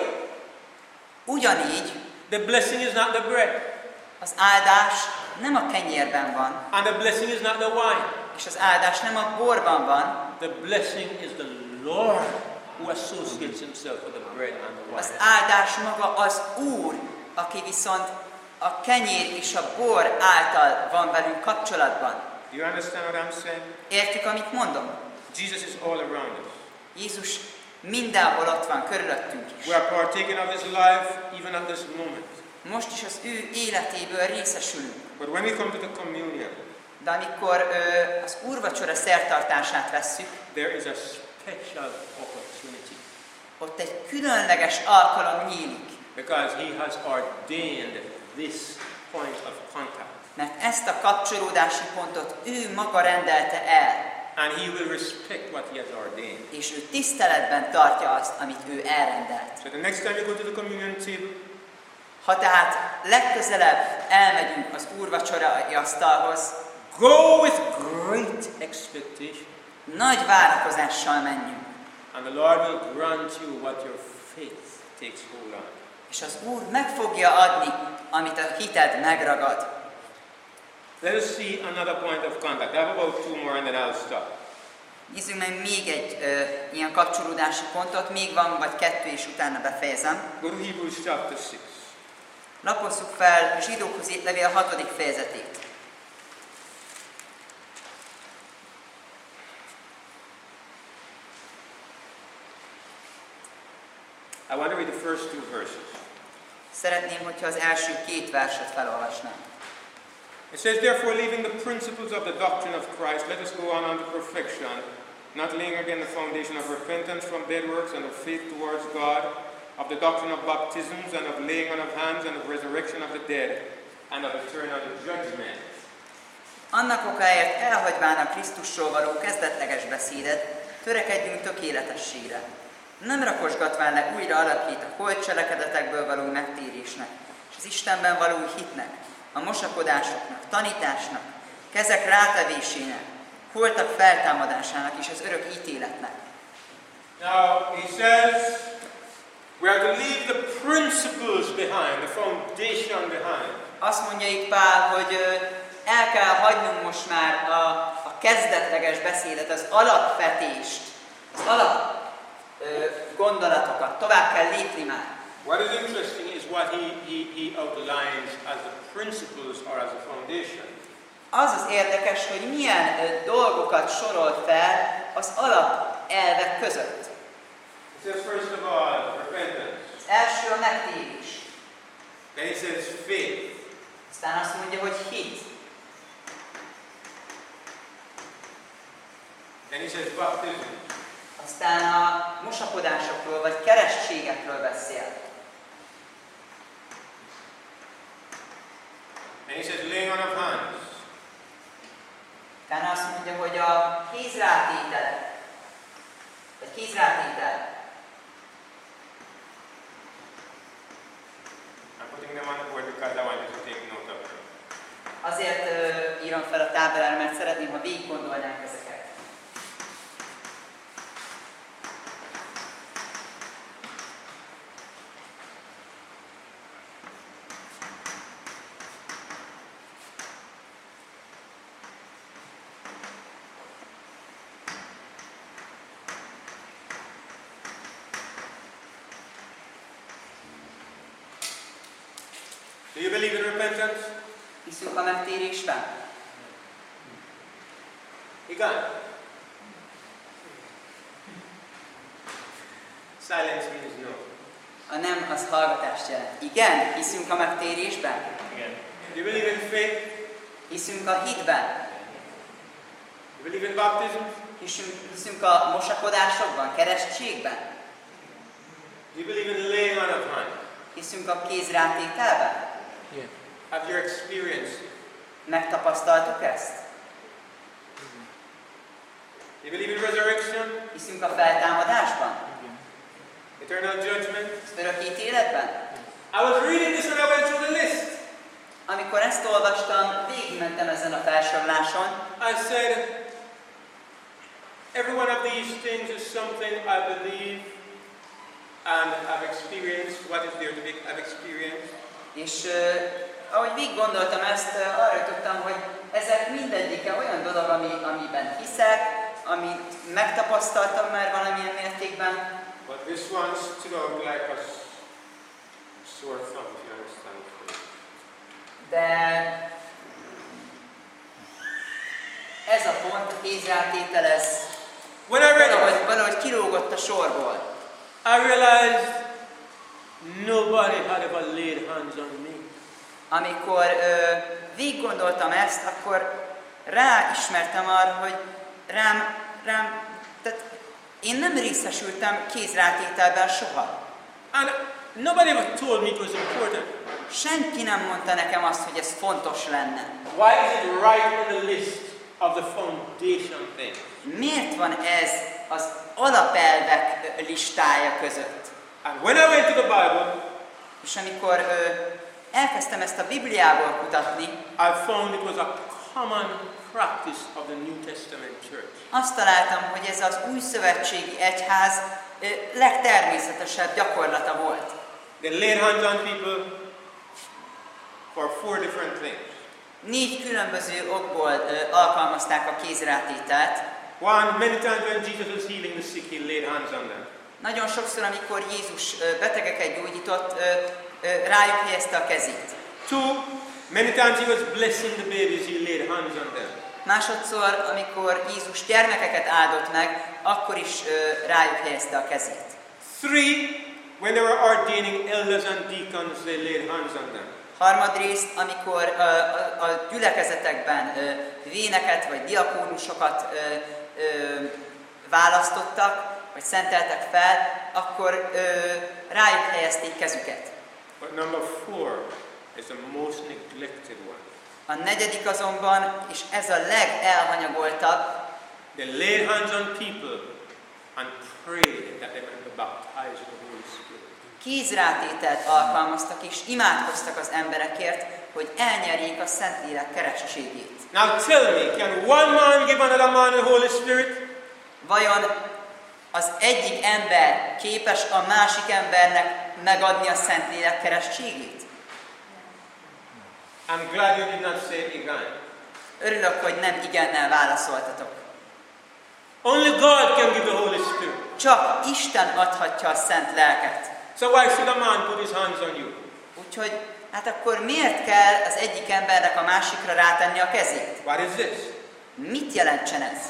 Speaker 2: Ugyanígy
Speaker 1: the blessing is not the bread,
Speaker 2: az áldás nem a kenyérben van,
Speaker 1: and the blessing is not the wine.
Speaker 2: és az áldás nem a borban van,
Speaker 1: The blessing is the Lord who associates himself with the bread and the
Speaker 2: az
Speaker 1: wine.
Speaker 2: áldás maga az Úr, aki viszont a kenyér és a bor által van velünk kapcsolatban.
Speaker 1: Do you understand what I'm saying?
Speaker 2: Értjük, amit mondom?
Speaker 1: Jesus is all around us.
Speaker 2: Jézus mindenhol ott van, körülöttünk is.
Speaker 1: We are partaking of his life even at this moment.
Speaker 2: Most is az ő életéből részesülünk.
Speaker 1: But when we come to the communion,
Speaker 2: De amikor ö, az úrvacsora szertartását vesszük,
Speaker 1: there is a special opportunity
Speaker 2: ott egy különleges alkalom nyílik.
Speaker 1: because he has ordained this point of contact.
Speaker 2: Mert ezt a kapcsolódási pontot ő maga rendelte el,
Speaker 1: And he will respect what he has ordained.
Speaker 2: és ő tiszteletben tartja azt, amit ő elrendelt.
Speaker 1: So the next time you go to the communion table,
Speaker 2: Ha tehát legközelebb elmegyünk az úrvacsorai asztalhoz,
Speaker 1: go with great expectation.
Speaker 2: nagy várakozással menjünk,
Speaker 1: And the Lord will grant you what your faith takes hold on.
Speaker 2: és az Úr meg fogja adni, amit a hited megragad.
Speaker 1: Let us see another point of contact. I have about two more and then I'll stop.
Speaker 2: Nézzünk meg még egy ö, ilyen kapcsolódási pontot, még van vagy kettő, és utána befejezem.
Speaker 1: Go to Hebrews chapter six.
Speaker 2: Lapozzuk fel Zsidókhoz írt levél hatodik fejezetét.
Speaker 1: I want to read the first two verses.
Speaker 2: Szeretném, hogyha az első két verset felolvasnám.
Speaker 1: It says, therefore, leaving the principles of the doctrine of Christ, let us go on unto perfection, not laying again the foundation of repentance from dead works and of faith towards God, of the doctrine of baptisms and of laying on of hands and of resurrection of the dead and of eternal judgment.
Speaker 2: Annak okáért elhagyván a Krisztusról való kezdetleges beszédet, törekedjünk tökéletességre. Nem rakosgatván le újra alakít a holt cselekedetekből való megtérésnek, és az Istenben való hitnek, a mosakodásoknak, tanításnak, kezek rátevésének, holtak feltámadásának és az örök ítéletnek.
Speaker 1: Now, he says, we are to leave the principles behind, the foundation behind.
Speaker 2: Azt mondja itt Pál, hogy ö, el kell hagynunk most már a, a kezdetleges beszédet, az alapvetést, az alap ö, gondolatokat, tovább kell lépni már.
Speaker 1: What is interesting is what he, he, he outlines as the principles or as a foundation.
Speaker 2: Az az érdekes, hogy milyen ö, dolgokat sorol fel az alapelvek között.
Speaker 1: It says, first of all, repentance.
Speaker 2: Az első a megtérés.
Speaker 1: Then he says, faith.
Speaker 2: Aztán azt mondja, hogy hit.
Speaker 1: Then he says, baptism.
Speaker 2: Aztán a mosakodásokról vagy keresztségekről beszél.
Speaker 1: And he says, laying on of hands.
Speaker 2: Utána azt mondja, hogy a kézrátételek, vagy kézrátétel.
Speaker 1: I'm putting them on the board because I want you to take note of them.
Speaker 2: Azért ö, írom fel a táblára, mert szeretném, ha végig gondolnánk ezeket.
Speaker 1: Do you believe in repentance?
Speaker 2: Hiszünk a megtérésben?
Speaker 1: Igen. Silence means no.
Speaker 2: A nem az hallgatást jelent. Igen, hiszünk a megtérésben?
Speaker 1: Again. Do you believe in faith?
Speaker 2: Hiszünk a hitben?
Speaker 1: Do you believe in baptism?
Speaker 2: Hiszünk, hiszünk a mosakodásokban, keresztségben?
Speaker 1: Do you believe in laying on of hands?
Speaker 2: Hiszünk a kézrátételben?
Speaker 3: Yeah.
Speaker 1: Have you experienced?
Speaker 2: Megtapasztaltuk ezt?
Speaker 1: Do you believe in resurrection?
Speaker 2: Hiszünk a feltámadásban?
Speaker 1: Eternal judgment?
Speaker 2: Az örök ítéletben?
Speaker 1: I was reading this when I went through the list.
Speaker 2: Amikor ezt olvastam, végigmentem ezen a felsoroláson.
Speaker 1: I said, every one of these things is something I believe and I've experienced. What is there to be I've experienced?
Speaker 2: És uh, ahogy végig gondoltam ezt, uh, arra jutottam, hogy ezek mindegyike olyan dolog, ami, amiben hiszek, amit megtapasztaltam már valamilyen mértékben.
Speaker 1: But this one stood out like a sore thumb, if you understand.
Speaker 2: De ez a pont, a kézrátétel, ez
Speaker 1: When I read
Speaker 2: valahogy,
Speaker 1: it,
Speaker 2: valahogy kilógott a sorból.
Speaker 1: I realized nobody had ever laid hands on me.
Speaker 2: Amikor ö, végig gondoltam ezt, akkor ráismertem arra, hogy rám, rám, tehát én nem részesültem kézrátételben soha.
Speaker 1: And nobody ever told me it was important.
Speaker 2: Senki nem mondta nekem azt, hogy ez fontos lenne.
Speaker 1: Why is it right on the list of the foundation thing?
Speaker 2: Miért van ez az alapelvek listája között?
Speaker 1: And when I went to the Bible,
Speaker 2: És amikor ö, elkezdtem ezt a Bibliából kutatni,
Speaker 1: I found it was a common practice of the New Testament church.
Speaker 2: azt találtam, hogy ez az új szövetségi egyház ö, legtermészetesebb gyakorlata volt.
Speaker 1: They laid hands on people for four different things.
Speaker 2: Négy különböző okból ö, alkalmazták a kézrátételt.
Speaker 1: One, many times when Jesus was healing the sick, he laid hands on them.
Speaker 2: Nagyon sokszor, amikor Jézus ö, betegeket gyógyított, ö, ö, rájuk helyezte a kezét.
Speaker 1: Two, many times he was blessing the babies, he laid hands on them.
Speaker 2: Másodszor, amikor Jézus gyermekeket áldott meg, akkor is ö, rájuk helyezte a kezét.
Speaker 1: Three, when they were ordaining elders and deacons, they laid hands on them.
Speaker 2: Harmadrészt, amikor ö, a, a gyülekezetekben ö, véneket vagy diakónusokat ö, ö, választottak, vagy szenteltek fel, akkor ö, rájuk helyezték kezüket.
Speaker 1: But number four is the most neglected one.
Speaker 2: A negyedik azonban, és ez a legelhanyagoltabb,
Speaker 1: They laid hands on people and prayed that they might be baptized with the Holy Spirit.
Speaker 2: kézrátételt alkalmaztak és imádkoztak az emberekért, hogy elnyerjék a Szentlélek kerességét.
Speaker 1: Now tell me, can one man give another man the Holy Spirit?
Speaker 2: Vajon az egyik ember képes a másik embernek megadni a Szentlélek kerességét?
Speaker 1: I'm glad you did not say again.
Speaker 2: Örülök, hogy nem igennel válaszoltatok.
Speaker 1: Only God can give the Holy Spirit.
Speaker 2: Csak Isten adhatja a Szent Lelket.
Speaker 1: So why should a man put his hands on you?
Speaker 2: Úgyhogy, hát akkor miért kell az egyik embernek a másikra rátenni a kezét?
Speaker 1: What is this?
Speaker 2: Mit jelentsen ez?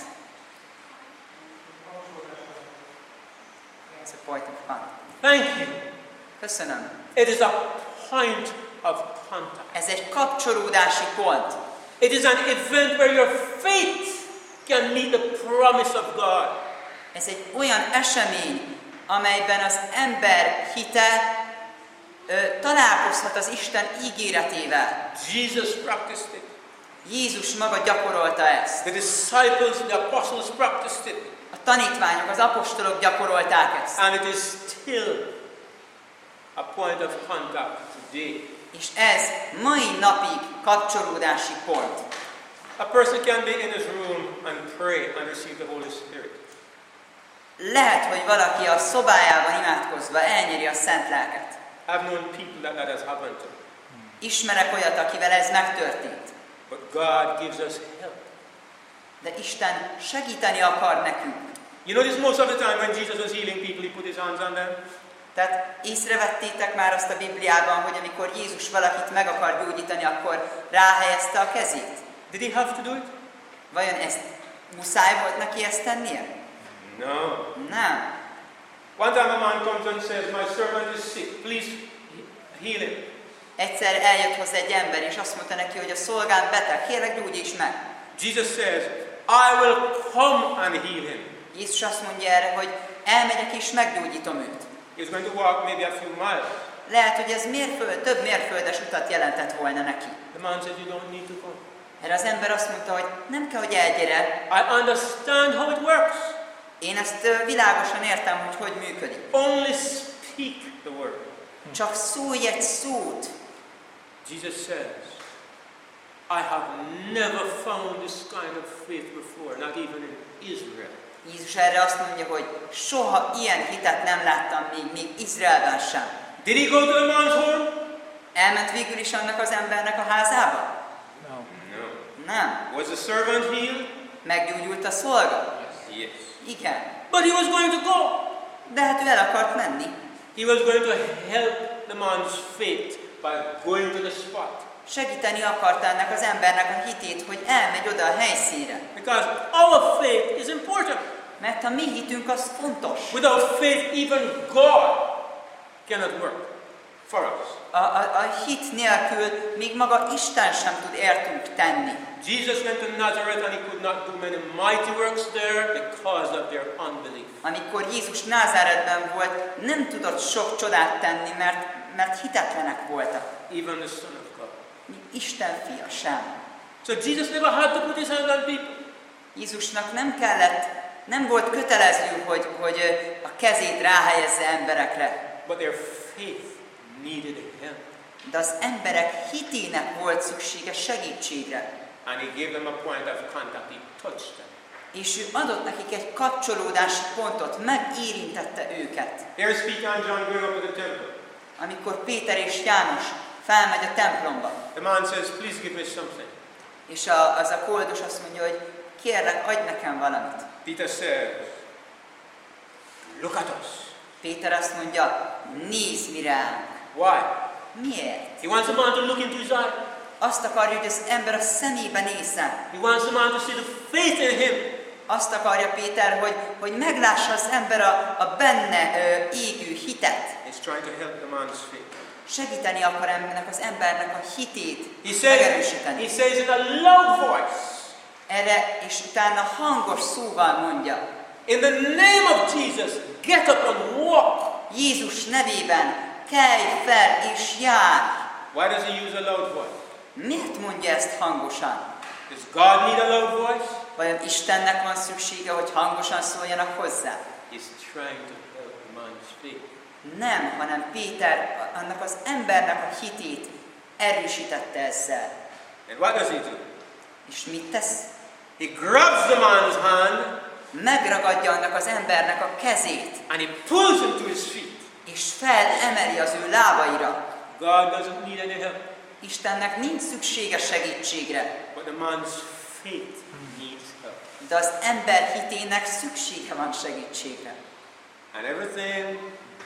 Speaker 2: It's a point of contact.
Speaker 1: Thank you.
Speaker 2: Köszönöm.
Speaker 1: It is a point of contact.
Speaker 2: Ez egy kapcsolódási pont.
Speaker 1: It is an event where your faith can meet the promise of God.
Speaker 2: Ez egy olyan esemény, amelyben az ember hite ö, találkozhat az Isten ígéretével.
Speaker 1: Jesus practiced it.
Speaker 2: Jézus maga gyakorolta ezt.
Speaker 1: The disciples, the apostles practiced it.
Speaker 2: A tanítványok, az apostolok gyakorolták ezt.
Speaker 1: And it is still a point of contact today.
Speaker 2: És ez mai napig kapcsolódási pont.
Speaker 1: A person can be in his room and pray and receive the Holy Spirit.
Speaker 2: Lehet, hogy valaki a szobájában imádkozva elnyeri a Szent Lelket.
Speaker 1: I've known people that that has happened to.
Speaker 2: Ismerek olyat, akivel ez megtörtént.
Speaker 1: But God gives us help.
Speaker 2: De Isten segíteni akar nekünk.
Speaker 1: You notice most of the time when Jesus was healing people, he put his hands on them.
Speaker 2: Tehát észrevettétek már azt a Bibliában, hogy amikor Jézus valakit meg akar gyógyítani, akkor ráhelyezte a kezét?
Speaker 1: Did he have to do it?
Speaker 2: Vajon ezt muszáj volt neki ezt tennie?
Speaker 1: No.
Speaker 2: Nem.
Speaker 1: One time a man comes and says, my servant is sick, please heal him.
Speaker 2: Egyszer eljött hozzá egy ember, és azt mondta neki, hogy a szolgám beteg, kérlek gyógyíts meg.
Speaker 1: Jesus says, I will come and heal him.
Speaker 2: Jézus azt mondja erre, hogy elmegyek és meggyógyítom őt.
Speaker 1: He's going to walk maybe a few miles.
Speaker 2: Lehet, hogy ez mérföld, több mérföldes utat jelentett volna neki.
Speaker 1: The man said, you don't need to come.
Speaker 2: Erre az ember azt mondta, hogy nem kell, hogy elgyere.
Speaker 1: I understand how it works.
Speaker 2: Én ezt ö, világosan értem, hogy hogy működik.
Speaker 1: Only speak the word.
Speaker 2: Csak szólj egy szót.
Speaker 1: Jesus says, I have never found this kind of faith before, not even in Israel.
Speaker 2: Jézus erre azt mondja, hogy soha ilyen hitet nem láttam még, még Izraelben sem.
Speaker 1: Did he go to the man's home?
Speaker 2: Elment végül is annak az embernek a házába?
Speaker 3: No.
Speaker 1: No.
Speaker 2: Nem.
Speaker 1: Was the servant healed?
Speaker 2: Meggyógyult a szolga?
Speaker 1: Yes.
Speaker 2: Igen.
Speaker 1: But he was going to go.
Speaker 2: De hát ő el akart menni.
Speaker 1: He was going to help the man's faith by going to the spot.
Speaker 2: Segíteni akarta ennek az embernek a hitét, hogy elmegy oda a helyszínre.
Speaker 1: Because our faith is important.
Speaker 2: Mert a mi hitünk az fontos.
Speaker 1: Without faith, even God cannot work for us.
Speaker 2: A, a, a hit nélkül még maga Isten sem tud értünk tenni.
Speaker 1: Jesus went to Nazareth and he could not do many mighty works there because of their unbelief.
Speaker 2: Amikor Jézus Názáretben volt, nem tudott sok csodát tenni, mert, mert hitetlenek voltak.
Speaker 1: Even the Son of God.
Speaker 2: Míg Isten fia sem.
Speaker 1: So Jesus never had to put his hands on people.
Speaker 2: Jézusnak nem kellett, nem volt kötelező, hogy, hogy a kezét ráhelyezze emberekre.
Speaker 1: But their faith needed help.
Speaker 2: De az emberek hitének volt szüksége segítségre.
Speaker 1: And he gave them a point of contact. He touched them.
Speaker 2: És ő adott nekik egy kapcsolódási pontot, megérintette őket.
Speaker 1: Here's Peter and John going up to the temple.
Speaker 2: Amikor Péter és János felmegy a templomba,
Speaker 1: The man says, please give me something.
Speaker 2: és a, az a koldus azt mondja, hogy kérlek, adj nekem valamit.
Speaker 1: Peter says, look at us.
Speaker 2: Péter azt mondja, nézz mi ránk.
Speaker 1: Why?
Speaker 2: Miért?
Speaker 1: He wants the man to look into his eye.
Speaker 2: Azt akarja, hogy az ember a szemébe nézzen.
Speaker 1: He wants the man to see the faith in him.
Speaker 2: Azt akarja Péter, hogy, hogy meglássa az ember a, a benne ö, égő hitet.
Speaker 1: He's trying to help the man's faith.
Speaker 2: Segíteni akar ennek az embernek a hitét
Speaker 1: He says,
Speaker 2: megerősíteni.
Speaker 1: he says in a loud voice,
Speaker 2: Erre és utána hangos szóval mondja.
Speaker 1: in the name of Jesus, get up and walk.
Speaker 2: Jézus nevében kelj fel és járj.
Speaker 1: Why does he use a loud voice?
Speaker 2: Miért mondja ezt hangosan?
Speaker 1: Does God need a loud voice?
Speaker 2: Vajon Istennek van szüksége, hogy hangosan szóljanak hozzá?
Speaker 1: He's trying to help the man's faith.
Speaker 2: Nem, hanem Péter annak az embernek a hitét erősítette ezzel.
Speaker 1: And what does he do?
Speaker 2: És mit tesz?
Speaker 1: He grabs the man's hand
Speaker 2: Megragadja annak az embernek a kezét,
Speaker 1: and he pulls him to his feet.
Speaker 2: és felemeli az ő lábaira.
Speaker 1: God doesn't need any help,
Speaker 2: Istennek nincs szüksége segítségre,
Speaker 1: but the man's faith needs help.
Speaker 2: de az ember hitének szüksége van segítségre.
Speaker 1: And everything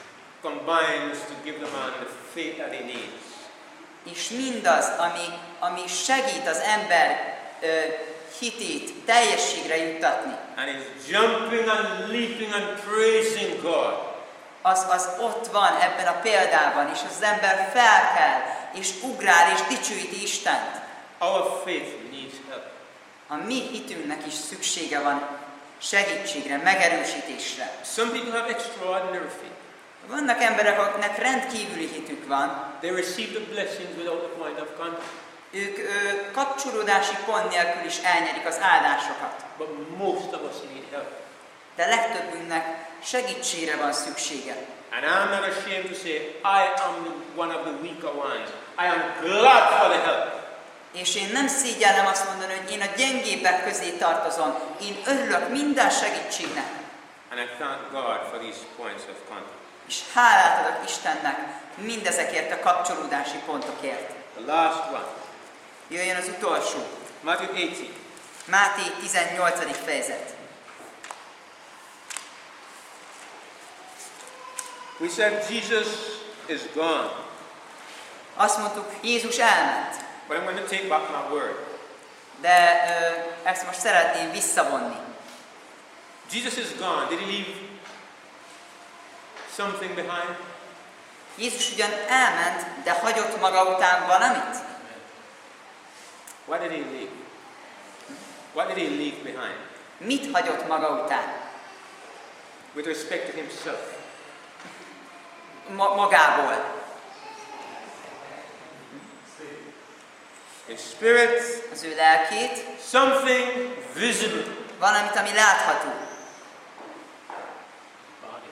Speaker 1: combines to give the man the faith that he needs.
Speaker 2: És mindaz, ami, ami segít az ember ö, hitét teljességre juttatni,
Speaker 1: And he's jumping and leaping and praising God.
Speaker 2: az, az ott van ebben a példában, és az ember felkel, és ugrál, és dicsőíti Istent.
Speaker 1: Our faith needs help.
Speaker 2: A mi hitünknek is szüksége van segítségre, megerősítésre.
Speaker 1: Some people have extraordinary faith.
Speaker 2: Vannak emberek, akiknek rendkívüli hitük van.
Speaker 1: They receive the blessings without a point of contact.
Speaker 2: Ők ö, kapcsolódási pont nélkül is elnyerik az áldásokat.
Speaker 1: But most of us need help.
Speaker 2: De legtöbbünknek segítségre van szüksége.
Speaker 1: And I'm not ashamed to say, I am the, one of the weaker ones. I am glad for the help.
Speaker 2: És én nem szégyellem azt mondani, hogy én a gyengébbek közé tartozom. Én örülök minden segítségnek.
Speaker 1: And I thank God for these points of contact.
Speaker 2: És hálát adok Istennek mindezekért a kapcsolódási pontokért.
Speaker 1: The last one,
Speaker 2: Jöjjön az utolsó.
Speaker 1: Matthew eighteen.
Speaker 2: Máté tizennyolcadik fejezet.
Speaker 1: We said Jesus is gone,
Speaker 2: Azt mondtuk, Jézus elment.
Speaker 1: but I'm going to take back my word.
Speaker 2: De ö, ezt most szeretném visszavonni.
Speaker 1: Jesus is gone. Did he leave something behind?
Speaker 2: Jézus ugyan elment, de hagyott maga után valamit?
Speaker 1: What did he leave? What did he leave behind?
Speaker 2: Mit hagyott maga után?
Speaker 1: With respect to himself.
Speaker 2: Ma- magából.
Speaker 1: His spirit,
Speaker 2: Az ő lelkét,
Speaker 1: something visible.
Speaker 2: valamit, ami látható.
Speaker 1: Body.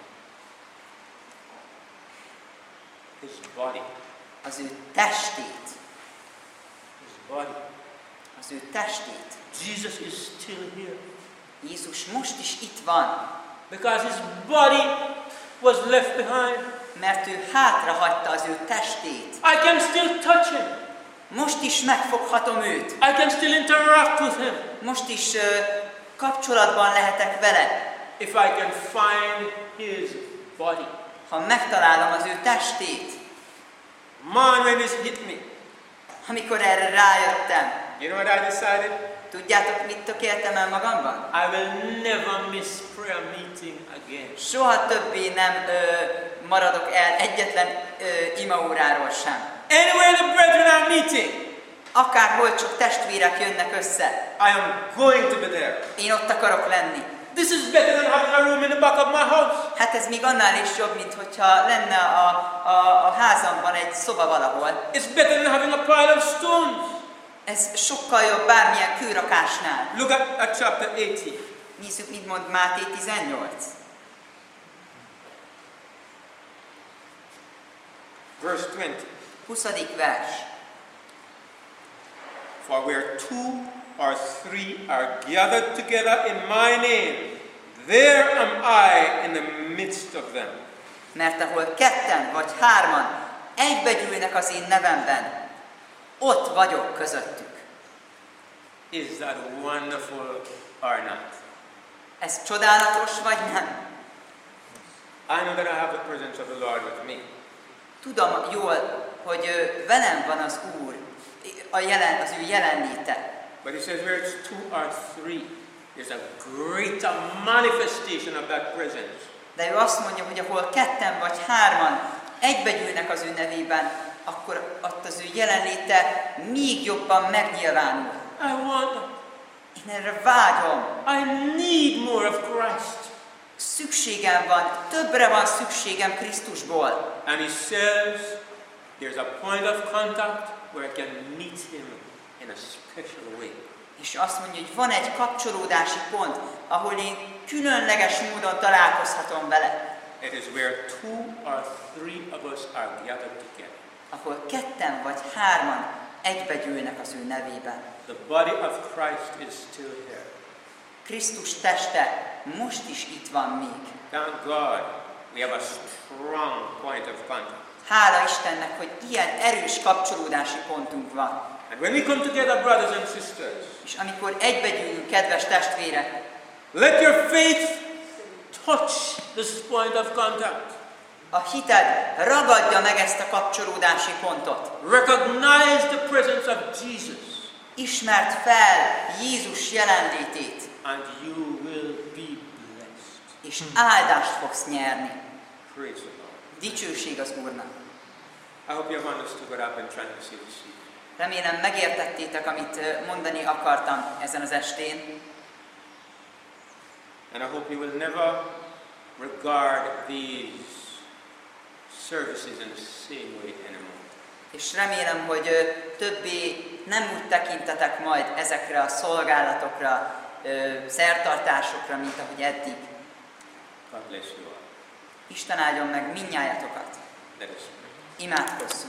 Speaker 1: His body.
Speaker 2: Az ő testét.
Speaker 1: His body.
Speaker 2: Az ő testét.
Speaker 1: Jesus is still here.
Speaker 2: Jézus most is itt van,
Speaker 1: Because his body was left behind.
Speaker 2: mert ő hátrahagyta az ő testét.
Speaker 1: I can still touch him.
Speaker 2: Most is megfoghatom őt.
Speaker 1: I can still interact with him.
Speaker 2: Most is uh, kapcsolatban lehetek vele,
Speaker 1: If I can find his body.
Speaker 2: ha megtalálom az ő testét.
Speaker 1: Man, when this hit me,
Speaker 2: Amikor erre rájöttem,
Speaker 1: you know what I decided?
Speaker 2: tudjátok, mit tökéltem el magamban?
Speaker 1: I will never miss prayer meeting again.
Speaker 2: Soha többé nem ö, maradok el egyetlen ö, imaóráról sem.
Speaker 1: Anywhere the brethren are meeting,
Speaker 2: Akárhol csak testvérek jönnek össze,
Speaker 1: I am going to be there.
Speaker 2: én ott akarok lenni.
Speaker 1: This is better than having a room in the back of my house.
Speaker 2: Hát ez még annál is jobb, mint hogyha lenne a, a, a házamban egy szoba valahol.
Speaker 1: It's better than having a pile of stones.
Speaker 2: Ez sokkal jobb bármilyen kőrakásnál.
Speaker 1: Look at, at chapter eighteen.
Speaker 2: Nézzük, mit mond Máté tizennyolc.
Speaker 1: Verse twenty.
Speaker 2: huszadik vers.
Speaker 1: For where two or three are gathered together in my name, there am I in the midst of them.
Speaker 2: Mert ahol ketten vagy hárman egybegyűlnek az én nevemben, ott vagyok közöttük.
Speaker 1: Is that wonderful or not?
Speaker 2: Ez csodálatos vagy nem?
Speaker 1: I know that I have the presence of the Lord with me.
Speaker 2: Tudom jól, hogy ö, velem van az Úr, a jelen, az ő jelenléte.
Speaker 1: But he says where it's two or three, there's a greater manifestation of that presence.
Speaker 2: De ő azt mondja, hogy ahol ketten vagy hárman egybegyűlnek az ő nevében, akkor ott az ő jelenléte még jobban megnyilvánul.
Speaker 1: I want that.
Speaker 2: Én erre vágyom.
Speaker 1: I need more of Christ.
Speaker 2: Szükségem van, többre van szükségem Krisztusból.
Speaker 1: And he says there's a point of contact where I can meet him in a special way.
Speaker 2: És azt mondja, hogy van egy kapcsolódási pont, ahol én különleges módon találkozhatom vele.
Speaker 1: It is where two or three of us are gathered together.
Speaker 2: Ahol ketten vagy hárman egybegyűlnek az ő nevében.
Speaker 1: The body of Christ is still here.
Speaker 2: Krisztus teste most is itt van még.
Speaker 1: Thank God we have a strong point of contact.
Speaker 2: Hála Istennek, hogy ilyen erős kapcsolódási pontunk van.
Speaker 1: And when we come together, brothers and sisters,
Speaker 2: És amikor egybegyűlünk, kedves testvérek,
Speaker 1: let your faith touch this point of contact.
Speaker 2: a hited ragadja meg ezt a kapcsolódási pontot.
Speaker 1: Recognize the presence of Jesus,
Speaker 2: Ismerd fel Jézus jelenlétét,
Speaker 1: and you will be blessed.
Speaker 2: és áldást fogsz nyerni.
Speaker 1: Praise the Lord.
Speaker 2: Dicsőség az Úrnak.
Speaker 1: I hope you have understood what I've been trying to say this evening.
Speaker 2: Remélem megértettétek, amit mondani akartam ezen az estén.
Speaker 1: And I hope you will never regard these services in the same way anymore.
Speaker 2: És remélem, hogy ö, többé nem úgy tekintetek majd ezekre a szolgálatokra, ö, szertartásokra, mint ahogy eddig.
Speaker 1: God bless you all.
Speaker 2: Isten áldjon meg mindnyájatokat.
Speaker 1: Let us pray.
Speaker 2: Imádkozzunk.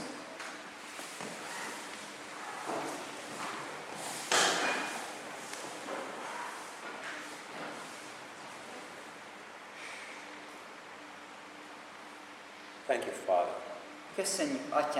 Speaker 1: Thank you, Father.
Speaker 2: Köszönjük, Atyám.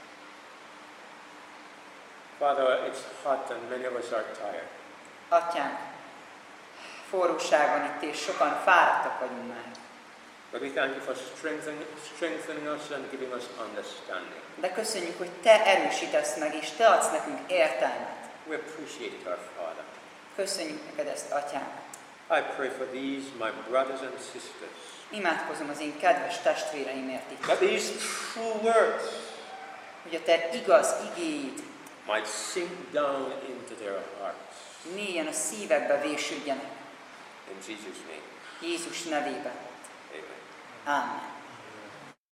Speaker 1: Father, it's hot and many of us are tired.
Speaker 2: Atyám, forróság van itt, és sokan fáradtak vagyunk már.
Speaker 1: But we thank you for strengthening, strengthening us and giving us understanding.
Speaker 2: De köszönjük, hogy Te erősítesz meg, és Te adsz nekünk értelmet.
Speaker 1: We appreciate it, our Father.
Speaker 2: Köszönjük neked ezt, Atyám.
Speaker 1: I pray for these, my brothers and sisters,
Speaker 2: Imádkozom az én kedves testvéreimért itt,
Speaker 1: that these true words
Speaker 2: hogy a Te igaz igéid
Speaker 1: might sink down into their hearts.
Speaker 2: mélyen a szívekbe vésődjenek.
Speaker 1: In Jesus' name,
Speaker 2: Jézus nevében.
Speaker 1: amen.
Speaker 2: Ámen.